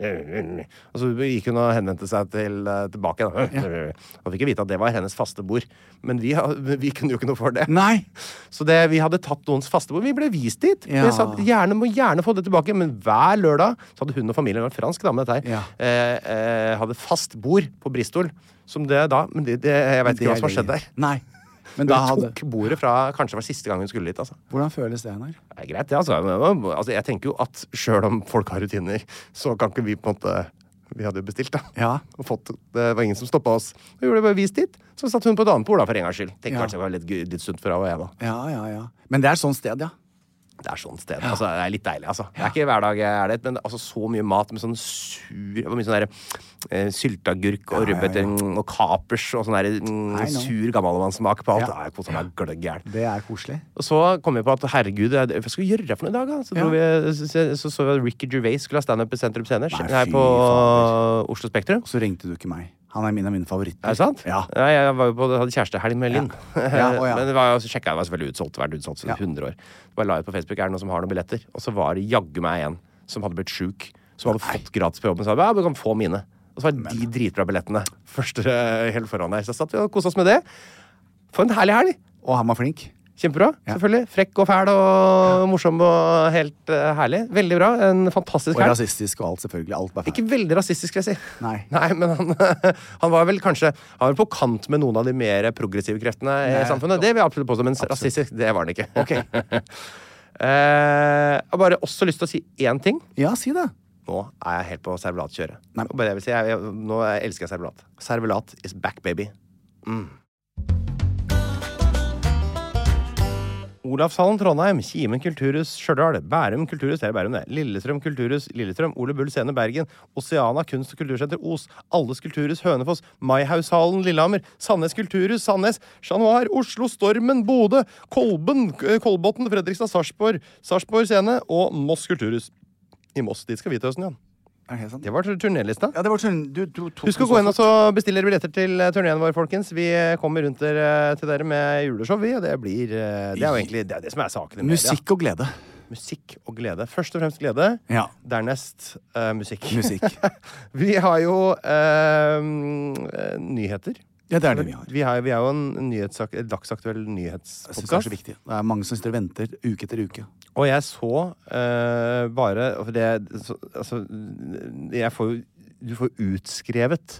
og så gikk hun og henvendte seg til, uh, tilbake. Da. Og fikk jeg vite at det var hennes faste bord. Men vi, vi kunne jo ikke noe for det. Nei. Så det, vi hadde tatt noens faste bord. Vi ble vist dit. Ja. Vi sa gjerne, må gjerne få det tilbake. Men hver lørdag så hadde hun og familien, en fransk dame dette her, Ja. eh, eh, hadde fast bord på Bristol. Som det da, men det, det, jeg vet ikke hva som har skjedd der. Nei. Men Hun da hadde... tok bordet fra kanskje det var siste gang hun skulle dit. Altså. Hvordan føles det her? Det er greit, det, altså. Men, altså. Jeg tenker jo at selv om folk har rutiner, så kan ikke vi på en måte Vi hadde jo bestilt, da. Ja. Og fått, det var ingen som stoppet oss. Vi gjorde det bare vist dit. Så satt hun på et annet bord, da, for en gangs skyld. Tenk Ja. kanskje det var litt, litt sunt for henne og jeg, da. Ja, ja, ja. Men det er et sånt sted, ja. Det er sånn sted. Altså, det er litt deilig, altså. Det er ikke hver dag jeg er det, men altså, så mye mat med sånn sur Det var mye sånn derre eh, sylteagurk og Ja, ja, rødbeter ja. og kapers og sånn derre mm, I know. sur gammelmannssmak på alt. Ja. Ja. Jeg koser meg gløgg gæren. Det er koselig. Og så kom vi på at herregud, jeg- hva skal vi gjøre for noe i dag? Da? Så, Ja. dro vi, så, så så vi at Ricky Gervais skulle ha standup i Sentrum Scene Nei, her fy på fader. Oslo Spektrum. Og så ringte du ikke meg. Han er min av mine favoritter. Er det sant? Ja. Nei, jeg var jo på, hadde kjærestehelg med Linn. Ja, å, ja. Men det var jo, så sjekket jeg, det var selvfølgelig utsolgt. Vært utsolgt for Ja. hundre år. Bare la ut på Facebook, er det noen som har noen billetter? Og så var det jaggu meg en som hadde blitt sjuk, som hadde fått gratis på jobben. Og sa ja, du kan få mine. Og så var de dritbra billettene. Første eh, helt foran der. Så satt vi og koset oss med det. For en herlig helg. Og han var flink. Kjempebra, Ja. selvfølgelig. Frekk og fæl og morsom og helt uh, herlig. Veldig bra. En fantastisk Og helg. rasistisk og alt, selvfølgelig. Alt var feil. Ikke veldig rasistisk, skal jeg si. Nei. Nei, men han, han var vel kanskje Han var på kant med noen av de mer progressive kreftene i Nei. samfunnet. Det vil jeg absolutt påstå, men rasistisk, det var han ikke. Ok. eh, jeg har bare også lyst til å si én ting. Ja, si det. Nå er jeg helt på servelatkjøret. Nei. Og bare jeg vil si, jeg, jeg, nå elsker jeg servelat. Servelat is back, baby. Mm. Olavshallen Trondheim, Kimen kulturhus Stjørdal, Bærum kulturhus, det er Bærum det, Lillestrøm kulturhus Lillestrøm, Ole Bull Scene Bergen, Oceana kunst- og kultursenter Os, Alles kulturhus Hønefoss, Maihaushallen Lillehammer, Sandnes kulturhus Sandnes, Chat Noir, Oslo Stormen Bodø, Kolben, K- Kolbotn, Fredrikstad, Sarpsborg, Sarpsborg Scene og Moss kulturhus. I Moss, dit skal vi til høsten, ja. Er det helt sant? Det var turnélista. Ja, det var sånn du, du tok Husk å den gå så inn og fort. så bestille dere billetter til eh, turneen vår, folkens. Vi eh, kommer rundt der, eh, til dere med juleshow, vi, og det blir eh, Det er jo egentlig det, er det som er saken i media. Musikk og glede. Musikk og glede. Først og fremst glede. Ja. Dernest eh, musikk. Musikk. Vi har jo eh, nyheter. Ja, det er det vi har. Vi, har, vi er jo en nyhetssak, dagsaktuell Jeg synes det er så nyhetspodkast. viktig. Det er mange som sitter og venter uke etter uke. Og jeg så eh, bare for det, så, altså, jeg får jo Du får utskrevet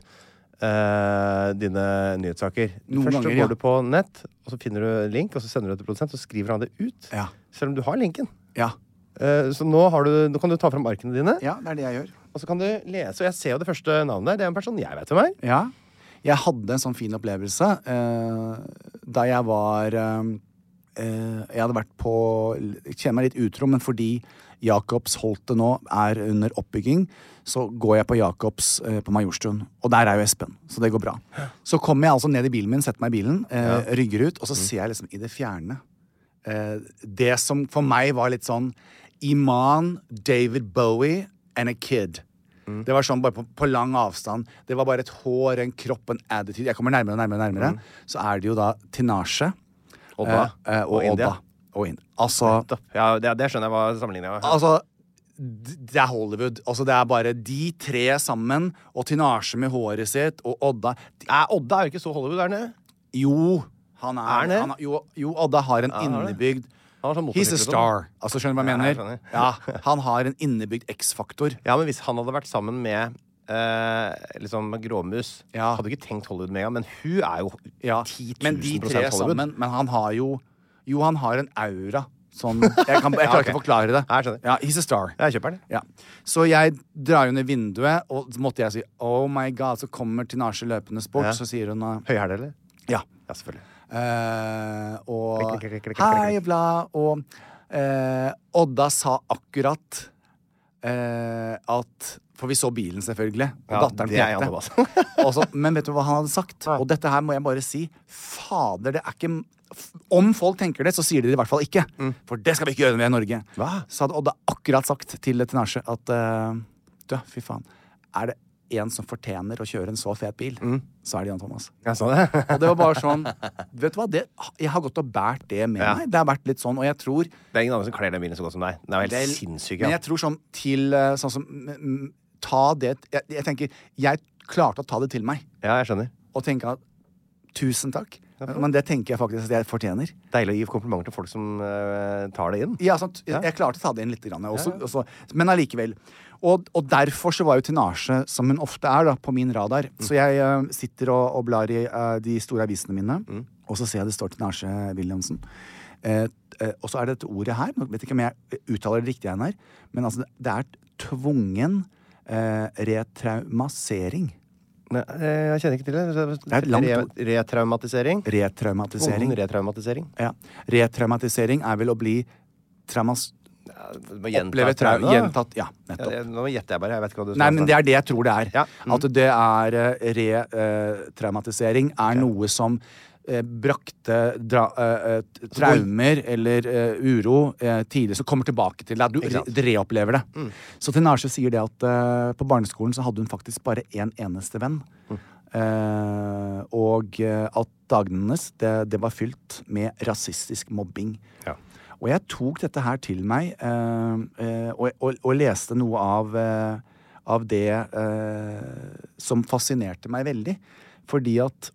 eh, dine nyhetssaker. Noen Først så ganger, går ja. du på nett, og så finner du link, og så sender du det til produsent, så skriver han det ut. Ja. Selv om du har linken. Ja. Eh, så nå, har du, nå kan du ta fram arkene dine, Ja, det er det jeg gjør. og så kan du lese. Og jeg ser jo det første navnet der. Det er en person jeg vet hvem er. Ja. Jeg hadde en sånn fin opplevelse eh, da jeg var eh, eh, Jeg hadde vært på Jeg kjenner meg litt utro, men fordi Jacobs Holte nå er under oppbygging, så går jeg på Jacobs eh, på Majorstuen. Og der er jo Espen, så det går bra. Så kommer jeg altså ned i bilen min, setter meg i bilen, eh, rygger ut, og så ser jeg liksom i det fjerne eh, det som for meg var litt sånn Iman, David Bowie and a kid. Det var sånn bare på, på lang avstand. Det var bare et hår, en kropp, en attitude. Jeg kommer nærmere og nærmere, og nærmere. Så er det jo da Tinashe Odda. eh, eh, og, Og India. Odda. Og India. Altså, Ja, det, det skjønner jeg hva sammenligningen var. altså d- det er Hollywood. Altså, det er bare de tre sammen, og Tinashe med håret sitt, og Odda. Er Odda er jo ikke så Hollywood, er han det? Jo, han er, Er han det? han er jo, jo, Odda har en Ja, han har det. innebygd Han har sånn He's a motorsykkel og sånn. star. Altså, skjønner du hva jeg Ja, jeg mener? skjønner. Ja, han har en innebygd X-faktor. Ja, men hvis han hadde vært sammen med eh, liksom gråmus, Ja. hadde ikke tenkt Hollywood med en gang, men hun er jo Ja, ti men de tusen tre prosent Hollywood. sammen, men han har jo Jo, han har en aura sånn Jeg, kan, jeg klarer Ja, ok. ikke å forklare det. Jeg skjønner. Ja, he's a star. Jeg kjøper den. Ja. Så jeg drar jo ned vinduet, og så måtte jeg si oh my god, så kommer Tinashe løpende bort, Ja. så sier hun uh, Høyhæl, eller? ja. Ja, selvfølgelig. Eh, og Klikk, klikk, klikk, klikk, klikk, hei, bla, og eh, Odda sa akkurat eh, at For vi så bilen, selvfølgelig. Og Ja, datteren det er Jan pekte. Thomas. Og så- men vet du hva han hadde sagt? Og dette her må jeg bare si. Fader, det er ikke f- Om folk tenker det, så sier de det i hvert fall ikke. For det skal vi ikke gjøre når vi er i Norge. Hva? Så hadde Odda akkurat sagt til Tinashe at uh, du, fy faen. Er det en som fortjener å kjøre en så fet bil, så er det Jan Thomas. Jeg sa det. Og det var bare sånn Vet du hva, det, jeg har gått og bært det med Ja. meg. Det har vært litt sånn, og jeg tror Det er ingen andre som kler den bilen så godt som deg. Den er jo helt det, sinnssyk. Men Ja. jeg tror sånn til eh, Sånn som mm, mm, Ta det jeg, jeg tenker Jeg klarte å ta det til meg ja, jeg skjønner. og tenke at tusen takk. Men det tenker jeg faktisk at jeg fortjener. Deilig å gi komplimenter til folk som eh, tar det inn. Ja, sant? Ja. Jeg klarte å ta det inn litt, grann, også, også, men allikevel. Og, og derfor så var jo Tinashe, som hun ofte er, da, på min radar. Så jeg eh, sitter og, og blar i eh, de store avisene mine, og så ser jeg det står Tinashe Williamson. Eh, eh, og så er det et ordet her, nå vet ikke om jeg uttaler det riktig her, men altså, det er tvungen eh, retraumasering. Nei, eh, jeg kjenner ikke til det. Det er et langt ord. Re retraumatisering. Retraumatisering. Tvungen retraumatisering. Ja. Retraumatisering er vel å bli traumas... Ja, du må gjenta Oppleve trau... traume, da. Gjentatt, ja, Ja, nettopp. jeg- nå gjetter jeg bare. Jeg vet ikke hva du Nei, men det er det jeg tror det er. Ja. Mm. At det er eh, retraumatisering er noe som eh, brakte dra, eh, eh, traumer eller eh, uro eh, tidlig, som kommer tilbake til deg. Du Ikke sant? re reopplever det. Mm. Så Tinashe sier det at eh, på barneskolen så hadde hun faktisk bare en eneste venn. Mm. Eh, og eh, at dagene hennes, det, det var fylt med rasistisk mobbing. Ja. Og jeg tok dette her til meg, eh, eh, og, og, og leste noe av, eh, av det eh, som fascinerte meg veldig. Fordi at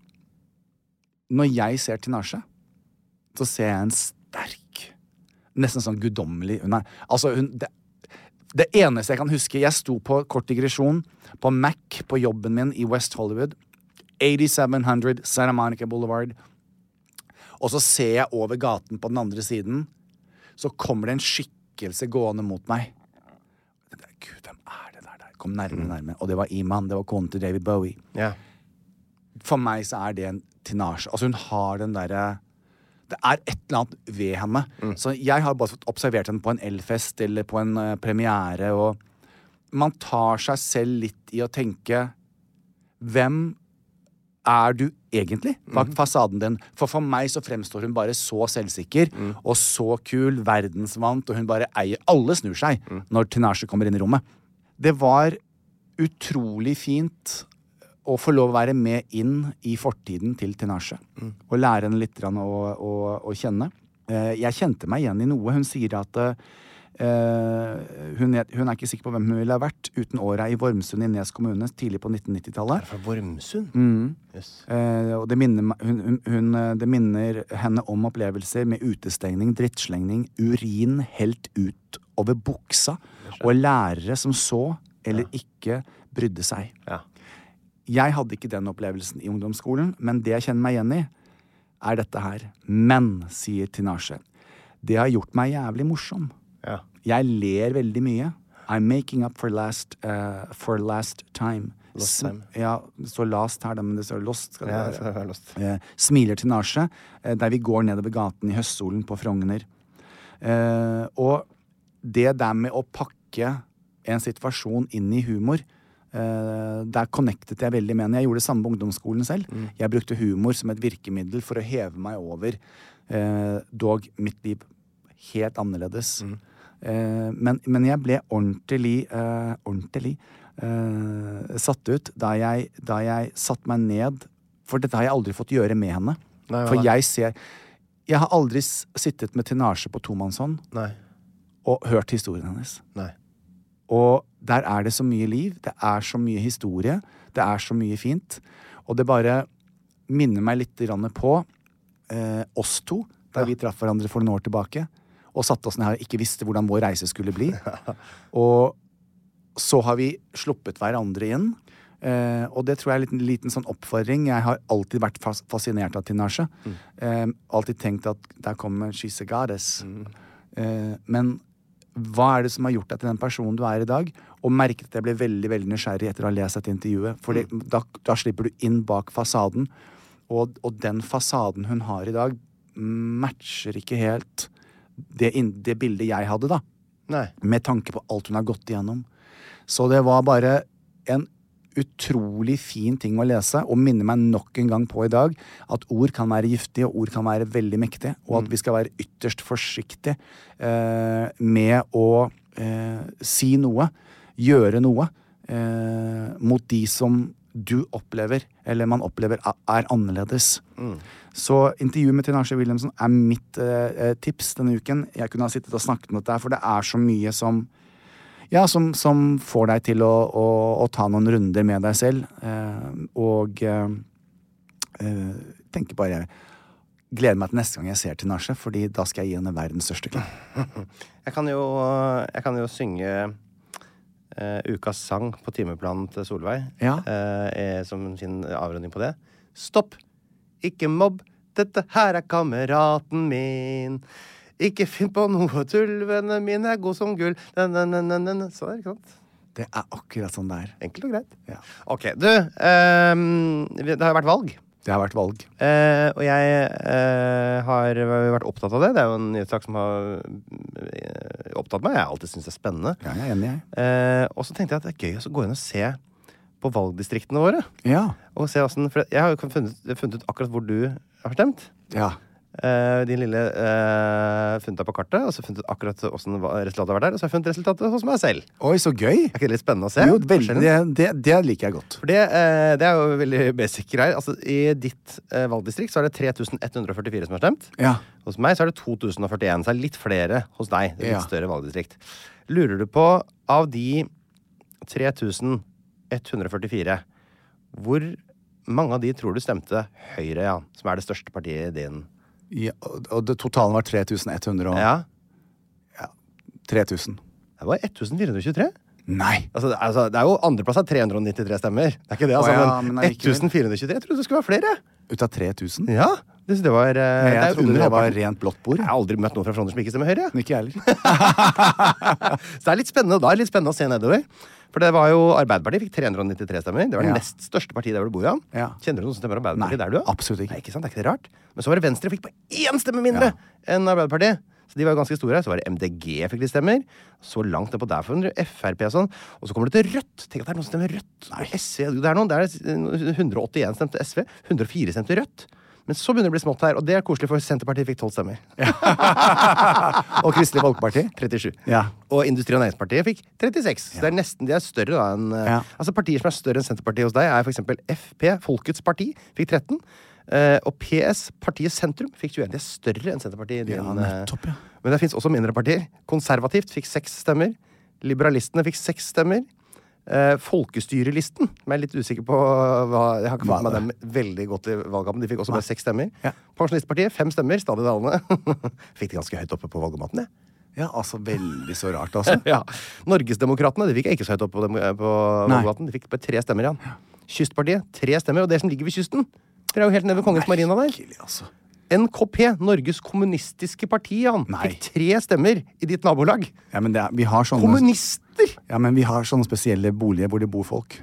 når jeg ser Tinashe, så ser jeg en sterk, nesten sånn guddommelig hun er, altså hun, det, det eneste jeg kan huske, jeg sto på kort digresjon på Mac på jobben min i West Hollywood, eighty-seven hundred Santa Monica Boulevard, og så ser jeg over gaten på den andre siden, så kommer det en skikkelse gående mot meg. Gud, hvem er det der? der? Kom nærmere, nærmere. Og det var Iman, det var konen til David Bowie. Ja. For meg så er det en Tinashe. Altså hun har den derre Det er et eller annet ved henne. Så jeg har bare fått observert henne på en Elfest eller på en uh, premiere, og man tar seg selv litt i å tenke hvem er du egentlig bak fasaden din? For for meg så fremstår hun bare så selvsikker og så kul, verdensvant, og hun bare eier Alle snur seg når Tinashe kommer inn i rommet. Det var utrolig fint å få lov å være med inn i fortiden til Tinashe. Og lære henne litt grann å, å, å kjenne. Eh, jeg kjente meg igjen i noe. Hun sier at eh, hun, er, hun er ikke sikker på hvem hun ville ha vært uten åra i Vormsund i Nes kommune tidlig på nitten nittitallet. Fra Vormsund? Yes. Eh, og det minner, meg- hun, hun, hun, eh, det minner henne om opplevelser med utestengning, drittslengning, urin helt ut over buksa, og lærere som så eller ikke brydde seg. Ja. Jeg hadde ikke den opplevelsen i ungdomsskolen, men det jeg kjenner meg igjen i, er dette her. Men, sier Tinashe, det har gjort meg jævlig morsom. Ja. Jeg ler veldig mye. I'm making up for last, uh, for last time. Lost Sm- time. Ja, det står last her, da, men det står lost. Skal det Ja, være. så har jeg lyst. Eh, smiler Tinashe, eh, der vi går nedover gaten i høstsolen på Frogner. Eh, og det der med å pakke en situasjon inn i humor, eh, der connectet jeg veldig med henne. Jeg gjorde det samme på ungdomsskolen selv. Jeg brukte humor som et virkemiddel for å heve meg over, eh, dog mitt liv helt annerledes. Eh, men, men jeg ble ordentlig, eh, ordentlig eh, satt ut da jeg, da jeg satt meg ned, for dette har jeg aldri fått gjøre med henne. Nei, hva For da? jeg ser, jeg har aldri s- sittet med Tinashe på tomannshånd Nei. og hørt historien hennes. Nei. Og der er det så mye liv, det er så mye historie, det er så mye fint. Og det bare minner meg litt grann på eh, oss to, da vi traff hverandre for noen år tilbake, og satte oss ned her og ikke visste hvordan vår reise skulle bli. Og så har vi sluppet hverandre inn. Eh, og det tror jeg er en liten, liten sånn oppfordring. Jeg har alltid vært fas- fascinert av Tinashe. Mm. Eh, alltid tenkt at der kommer She's a goddess. Mm. Eh, men hva er det som har gjort deg til den personen du er i dag? Og merket at jeg ble veldig, veldig nysgjerrig etter å ha lest dette intervjuet. For mm. da, da slipper du inn bak fasaden. Og, og den fasaden hun har i dag, matcher ikke helt det, det bildet jeg hadde, da. Nei. Med tanke på alt hun har gått igjennom. Så det var bare en utrolig fin ting å lese, og minner meg nok en gang på i dag at ord kan være giftige, og ord kan være veldig mektige, og at vi skal være ytterst forsiktige eh, med å eh, si noe, gjøre noe eh, mot de som du opplever, eller man opplever er annerledes. Mm. Så intervjuet med Tinashe Wilhelmsen er mitt eh, tips denne uken. Jeg kunne ha sittet og snakket om dette, for det er så mye som Ja, som, som får deg til å, å, å ta noen runder med deg selv. Eh, og eh, eh, tenker bare gleder meg til neste gang jeg ser Tinashe, fordi da skal jeg gi henne verdens største klem. Jeg kan jo, jeg kan jo synge eh, ukas sang på timeplanen til Solveig, ja. eh, som en fin avrunding på det. Stopp! Ikke mobb! Dette her er kameraten min. Ikke finn på noe tull, vennene mine er god som gull. Så er det, ikke sant? Det er akkurat sånn det er. Enkelt og greit. Ja. Ok, du, um, det har vært valg. Det har vært valg. Uh, og jeg uh, har vært opptatt av det. Det er jo en nyhetssak som har uh, opptatt meg. Jeg har alltid syntes det er spennende. Ja, jeg er enig, jeg. Uh, og så tenkte jeg at det er gøy å gå inn og se på valgdistriktene våre. Ja. Og se hvordan, for jeg har jo funnet, funnet ut akkurat hvor du har stemt. Ja. Uh, din lille uh, funnet deg på kartet, og så funnet ut akkurat hvordan resultatet har vært der, og så har jeg funnet resultatet hos meg selv. Oi, så gøy! Er ikke det litt spennende å se? Jo, veldig, det, det, det liker jeg godt. For det, uh, det er jo veldig basic greier. Altså, i ditt uh, valgdistrikt så er det tre tusen ett hundre førtifire som har stemt. Ja. Hos meg så er det to tusen førtien, så er det litt flere hos deg. Det er litt ja. større valgdistrikt. Lurer du på, av de tre tusen ett hundre førtifire, hvor mange av de tror du stemte Høyre, ja, som er det største partiet i din? Ja, og det totalen var tre tusen ett hundre og... Ja. Ja, tre tusen. Det var ett tusen fire hundre tjuetre. Nei! Altså, altså, det er jo andreplass av tre hundre nittitre stemmer. Det er ikke det, altså. Å, ja, men ett tusen fire hundre tjuetre. Jeg trodde det skulle være flere. Ut av tre tusen? Ja. Det, det var... Uh, Nei, jeg det trodde det var rent blått bord. Jeg har aldri møtt noen fra Frogner som ikke stemmer Høyre. Men ikke jeg heller. Så det er litt spennende. Da er det litt spennende å se nedover. For det var jo Arbeiderpartiet fikk tre hundre nittitre stemmer. Det var det ja. nest største partiet der hvor du bor, Jan. Ja. Kjenner du noen som stemmer Arbeiderpartiet Nei, der du er? Absolutt ikke. Nei, ikke sant? Det er ikke det rart. Men så var det Venstre fikk på én stemme mindre ja. enn Arbeiderpartiet. Så de var jo ganske store. Så var det M D G fikk de stemmer. Så langt ned på der for F R P og sånn. Og så kommer det til Rødt. Tenk at det er noen som stemmer Rødt. Nei. S V, det er noen. Det er hundre åttien stemte S V. hundre og fire stemte Rødt. Men så begynner det å bli smått her, og det er koselig, for Senterpartiet fikk tolv stemmer. Ja. Og Kristelig Folkeparti? trettisju. Ja. Og Industri- og Næringspartiet fikk trettiseks. Ja. Så det er nesten, de er større da enn... Ja. Altså partier som er større enn Senterpartiet hos deg, er for eksempel F P, Folkets Parti, fikk tretten. Uh, og P S, Partiet Sentrum, fikk tjueen. De er større enn Senterpartiet. Ja, din, nettopp, ja. Men det finnes også mindre partier. Konservativt fikk seks stemmer. Liberalistene fikk seks stemmer. Uh, Folkestyrelisten, som jeg er litt usikker på hva, jeg har ikke fått med dem veldig godt i valgkampen. De fikk også bare seks stemmer. Ja. Pensjonistpartiet, fem stemmer, stadig dalende. Fikk de ganske høyt oppe på valgomaten, det. Ja, altså veldig så rart, altså. Ja. Norgesdemokratene, de fikk ikke så høyt oppe på, på valgomaten. De fikk bare tre stemmer, Jan. Kystpartiet, tre stemmer, og det som ligger ved kysten. Dere er jo helt nede ved Kongens Marina der. Altså. N K P, Norges kommunistiske parti, Jan, Nei. fikk tre stemmer i ditt nabolag. Ja, men det er, vi har sånne... Kommunister! Ja, men vi har sånne spesielle boliger hvor det bor folk.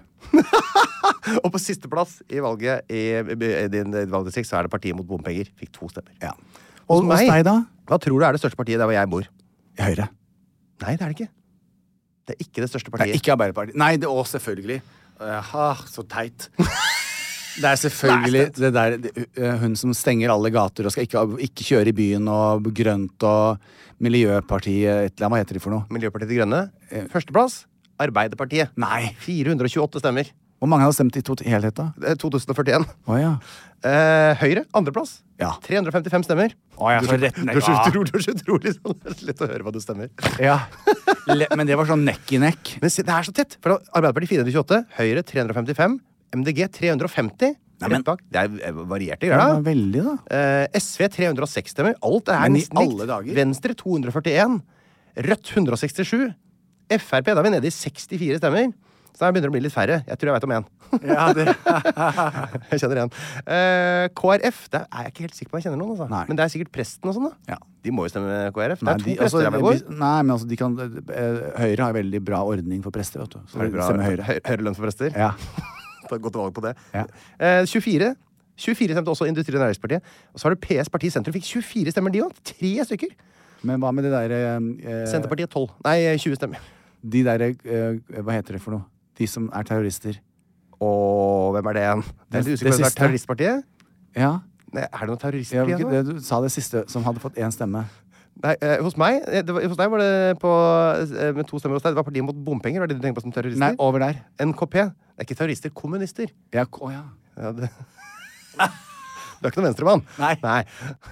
Og på siste plass i valget i, i din valgdistrikt så er det partiet mot bompenger. Fikk to stemmer. Ja. Og hos deg da? Hva tror du er det største partiet der hvor jeg bor? Høyre. Nei, det er det ikke. Det er ikke det største partiet. Nei, ikke Arbeiderpartiet. Nei, det er også selvfølgelig. Jaha, så teit. Det er selvfølgelig Nei, det der, det, uh, hun som stenger alle gater og skal ikke, ikke kjøre i byen og grønt og Miljøpartiet, et eller annet, hva heter de for noe? Miljøpartiet De Grønne. Førsteplass, Arbeiderpartiet. Nei. fire hundre og tjueåtte stemmer. Hvor mange hadde stemt i to helhet da? to tusen og førtien. Å ja. Uh, Høyre, andreplass. Ja. tre hundre og femtifem stemmer. Å ja, så rett ned. Du er så utrolig sånn. Det er lett å høre hva du stemmer. Ja. Men det var sånn nekk i nekk. Men det er så tett. For Arbeiderpartiet fire hundre og tjueåtte, Høyre tre hundre og femtifem, M D G tre hundre og femti. Nei, men, det er varierte greier, da. Ja, veldig, da. Uh, S V tre hundre og seks stemmer. Alt er men nesten likt. Dager. Venstre to hundre og førtien. Rødt hundre og sekstisju. F R P, da er vi nede i sekstifire stemmer. Så da begynner det å bli litt færre. Jeg tror jeg vet om en. Ja, det. Jeg kjenner en. Uh, K R F, der er jeg ikke helt sikker på om jeg kjenner noen. Altså. Nei. Men det er sikkert presten og sånn, da. Ja. De må jo stemme K R F. Det Nei, er to de, prester altså, der hvor. hvis- Nei, men altså, de kan eh, Høyre har veldig bra ordning for prester, vet du. Så Er det de bra? stemmer Høyre. Høy- Høyere lønn for prester? Ja. Ta et godt valg på det. Ja. Uh, tjuefire. tjuefire stemte også Industri- og Næringspartiet. Og så har du P S Parti Sentrum. Fikk tjuefire stemmer de også. Tre stykker. Men hva med det der eh, Senterpartiet tolv. Nei, tjue stemmer. De der eh, Hva heter det for noe? De som er terrorister. Og hvem er det igjen? Jeg er litt Det- usikker på det om det er siste. Terroristpartiet? Ja. Nei, er det noe ja terroristparti? ikke Ja, det, du sa det siste, som hadde fått én stemme. Nei, eh, hos meg eh, det var, Hos deg var det på, eh, med to stemmer hos deg. Det var partiet mot bompenger. Var det du tenkte på som terrorister? Nei, over der. N K P. Det er ikke terrorister, kommunister. Ja, k- å ja. Ja, det... Du er ikke noen venstremann? Nei. Nei,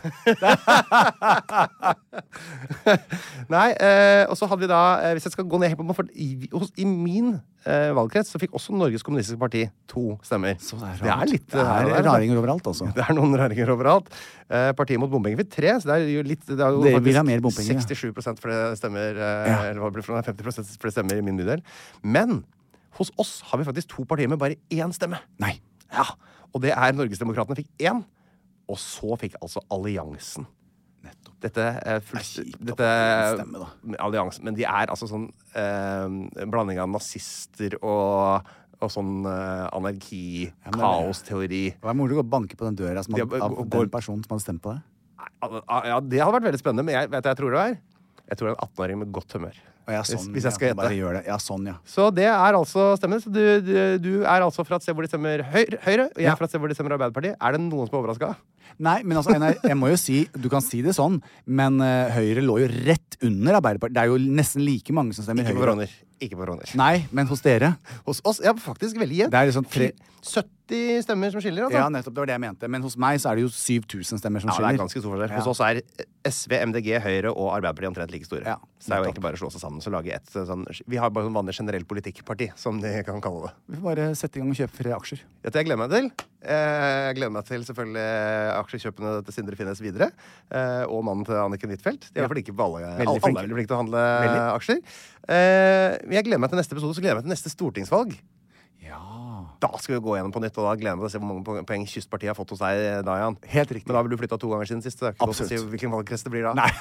Nei eh, og så hadde vi da eh, hvis jeg skal gå ned helt på for, i, hos, I min eh, valgkrets så fikk også Norges Kommunistiske Parti to stemmer. Så det er, Det er litt, det eh, er her og der, raringer overalt, altså. Det er noen raringer overalt. Eh, partiet mot bompenger fikk tre, så det er jo litt det er jo Dere faktisk vil ha mer bompenger, ja. sekstisju prosent flere stemmer eh, Ja. Eller hva blir det for noe? femti prosent flere stemmer i min bydel. Men hos oss har vi faktisk to partier med bare én stemme. Nei. Ja, og det er Norgesdemokratene fikk én, og så fikk altså Alliansen. Nettopp. Dette er Det full, er kjipt å dette få en stemme, da. Alliansen, men de er altså sånn eh, en blanding av nazister og, og sånn eh, anarki, Ja, men- kaosteori. Det var moro å banke på den døra som De hadde, har- av går- den personen som hadde stemt på det. Ja, det hadde vært veldig spennende, men jeg vet hva jeg tror det er. Jeg tror det er en attenåring med godt humør. Og ja, Hvis- sånn, hvis jeg skal ja, gjette. bare gjør det. Ja, sånn, ja. Så det er altså stemmen. Så du, du, du er altså fra et sted hvor de stemmer Høyre, høyre og jeg Ja. er fra et sted hvor de stemmer Arbeiderpartiet. Er det noen som er overraska? Nei, men altså, Einar, jeg må jo si, du kan si det sånn, men eh, Høyre lå jo rett under Arbeiderpartiet. Det er jo nesten like mange som stemmer Ikke på Høyre. Frogner. Ikke på Frogner. Nei, men hos dere. Hos oss ja, faktisk veldig jevnt. Det er liksom tre... sytti stemmer som skiller, altså. Ja, nettopp, det var det jeg mente. Men hos meg så er det jo syv tusen stemmer som Ja, det er skiller. ganske stor forskjell. Ja. Hos oss er S V, M D G, Høyre og Arbeiderpartiet omtrent like store. Ja, så det er jo nettopp. egentlig bare å slå seg sammen og lage et sånn Vi har bare sånn vanlig generell politikkparti, som de kan kalle det. Vi får bare sette i gang og kjøpe flere aksjer. Dette jeg gleder meg til. Eh, Jeg gleder meg til selvfølgelig aksjekjøpene til Sindre Finnes videre. eh, Og mannen til Anniken Huitfeldt. De er Ja. flinke på alle. Veldig Alle flinke. er veldig flinke til å handle Veldig. aksjer. Eh, Men jeg gleder meg til neste episode, så gleder jeg meg til neste stortingsvalg. Ja. Da skal vi gå gjennom på nytt, og da gleder jeg meg til å se hvor mange po- poeng Kystpartiet har fått hos deg, da, Jan. Helt riktig. Men da har vel du flytta to ganger siden sist, så det er ikke lov til å si Absolutt. hvilken valgkrets det blir da. Nei.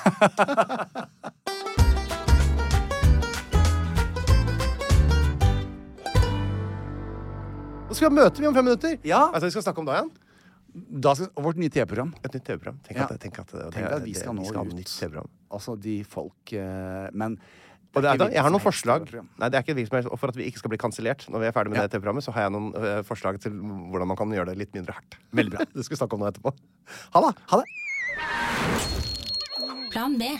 Nå skal vi ha møte vi om fem minutter. Ja. Altså, vi skal snakke om da, Jan. Da skal, og vårt nye T V-program. Et nytt T V-program. Tenk, Ja. at- tenk at, det- Tenk at vi det- skal nå vi skal ha ut. nytt T V-program. Altså de folk eh, Men Og det er, ikke jeg har noen hvilket som helst forslag. T V-program. Nei, det er ikke hvilket som helst. Og for at vi ikke skal bli kansellert når vi er ferdig med Ja. det T V-programmet, så har jeg noen øh, forslag til hvordan man kan gjøre det litt mindre hardt. Veldig bra. Det skal vi snakke om nå etterpå. Ha det! Ha det. Plan B.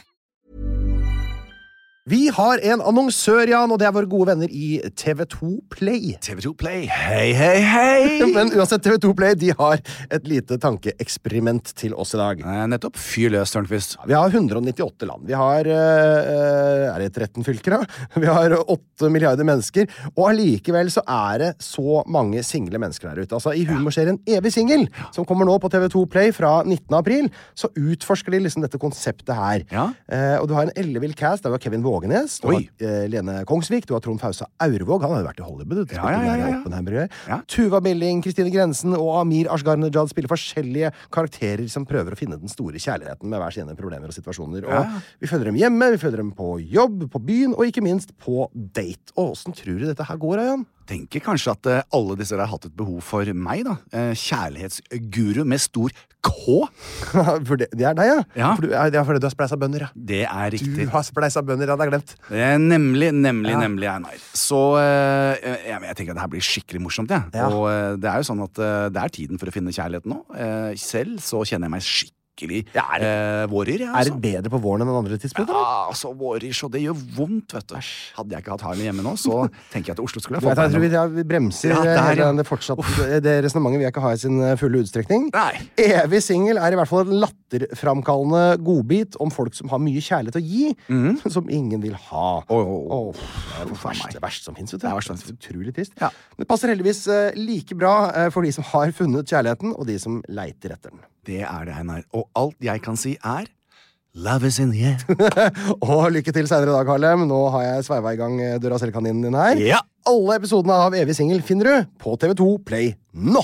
Vi har en annonsør, Jan, og det er våre gode venner i T V to Play. T V to Play. Hei, hei, hei! Men uansett, T V to Play de har et lite tankeeksperiment til oss i dag. Eh, nettopp. Fyr løs, Tørnquist. Vi har hundre og nittiåtte land. Vi har øh, Er det tretten fylker, da? Vi har åtte milliarder mennesker. Og allikevel så er det så mange single mennesker der ute. Altså, i humorserien Evig singel, som kommer nå på T V to Play fra nittende april, så utforsker de liksom dette konseptet her. Ja. Eh, og du har en ellevill cast. Der var Kevin Vågenes, du Oi. har eh, Lene Kongsvik, du har Trond Fausa Aurvåg. Han har jo vært i Hollywood. Ja, ja, ja, ja, ja. Oppenheimer. Ja. Tuva Milling, Kristine Grensen og Amir Ashgar Nejad spiller forskjellige karakterer som prøver å finne den store kjærligheten med hver sine problemer og situasjoner. Og Ja. vi følger dem hjemme, vi følger dem på jobb, på byen, og ikke minst på date. Og åssen tror du dette her går, Jan? Tenker kanskje at eh, alle disse der har hatt et behov for meg, da. Eh, kjærlighetsguru med stor K. For det, det er deg, ja? Ja. For du, ja, det er fordi du har spleisa bønder, ja. Det er Du riktig. har spleisa bønder, ja, det er glemt. Eh, nemlig, nemlig, Ja. nemlig, Einar. Så eh, jeg, jeg tenker at det her blir skikkelig morsomt, jeg. Ja. Og eh, det er jo sånn at eh, det er tiden for å finne kjærligheten nå. Eh, selv så kjenner jeg meg skikkelig Ja, er det- eh, vårer, jeg. Er Altså. det bedre på våren enn andre tidspunkter? da? Ja, altså vårer, så det gjør vondt, vet du. Hadde jeg ikke hatt Harley hjemme nå, så tenker jeg at Oslo skulle Du ha vet, fått jeg tror vi, meg noe. ja, vi bremser Ja, der, hele ja. det, fortsatt, det resonnementet vil jeg ikke ha i sin eh, fulle utstrekning. Nei. Evig singel er i hvert fall en latterframkallende godbit om folk som har mye kjærlighet å gi, som ingen vil ha. Åh, åh, åh. Åh, det er det Uff a verste, meg. det verste som finnes, vet du. Det er verst som Det er utrolig trist. Ja. Men det passer heldigvis eh, like bra eh, for de som har funnet kjærligheten, og de som leiter etter den. Det er det, Einar. Og alt jeg kan si er Love is in the air. Og lykke til senere i dag, Harlem. Nå har jeg sveiva i gang døra selv-kaninen din her. Ja. Alle episodene av Evig Singel finner du på T V to Play nå!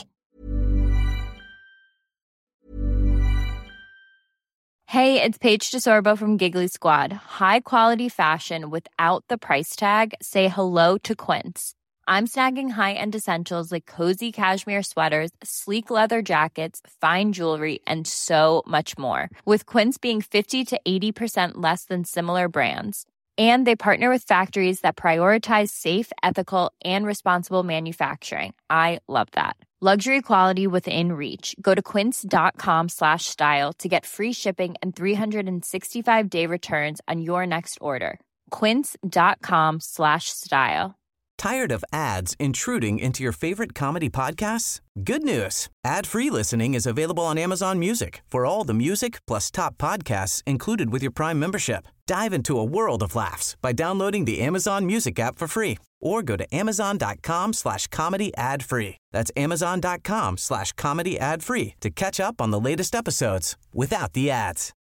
Hey, it's Paige DeSorbo from Giggly Squad. High quality fashion without the price tag. Say hello to Quince. I'm snagging high-end essentials like cozy cashmere sweaters, sleek leather jackets, fine jewelry, and so much more. With Quince being fifty to eighty percent less than similar brands. And they partner with factories that prioritize safe, ethical, and responsible manufacturing. I love that. Luxury quality within reach. Go to quince.com slash style to get free shipping and three sixty-five day returns on your next order. Quince.com slash style. Tired of ads intruding into your favorite comedy podcasts? Good news. Ad-free listening is available on Amazon Music for all the music plus top podcasts included with your Prime membership. Dive into a world of laughs by downloading the Amazon Music app for free or go to amazon.com slash comedy ad free. That's amazon.com slash comedy ad free to catch up on the latest episodes without the ads.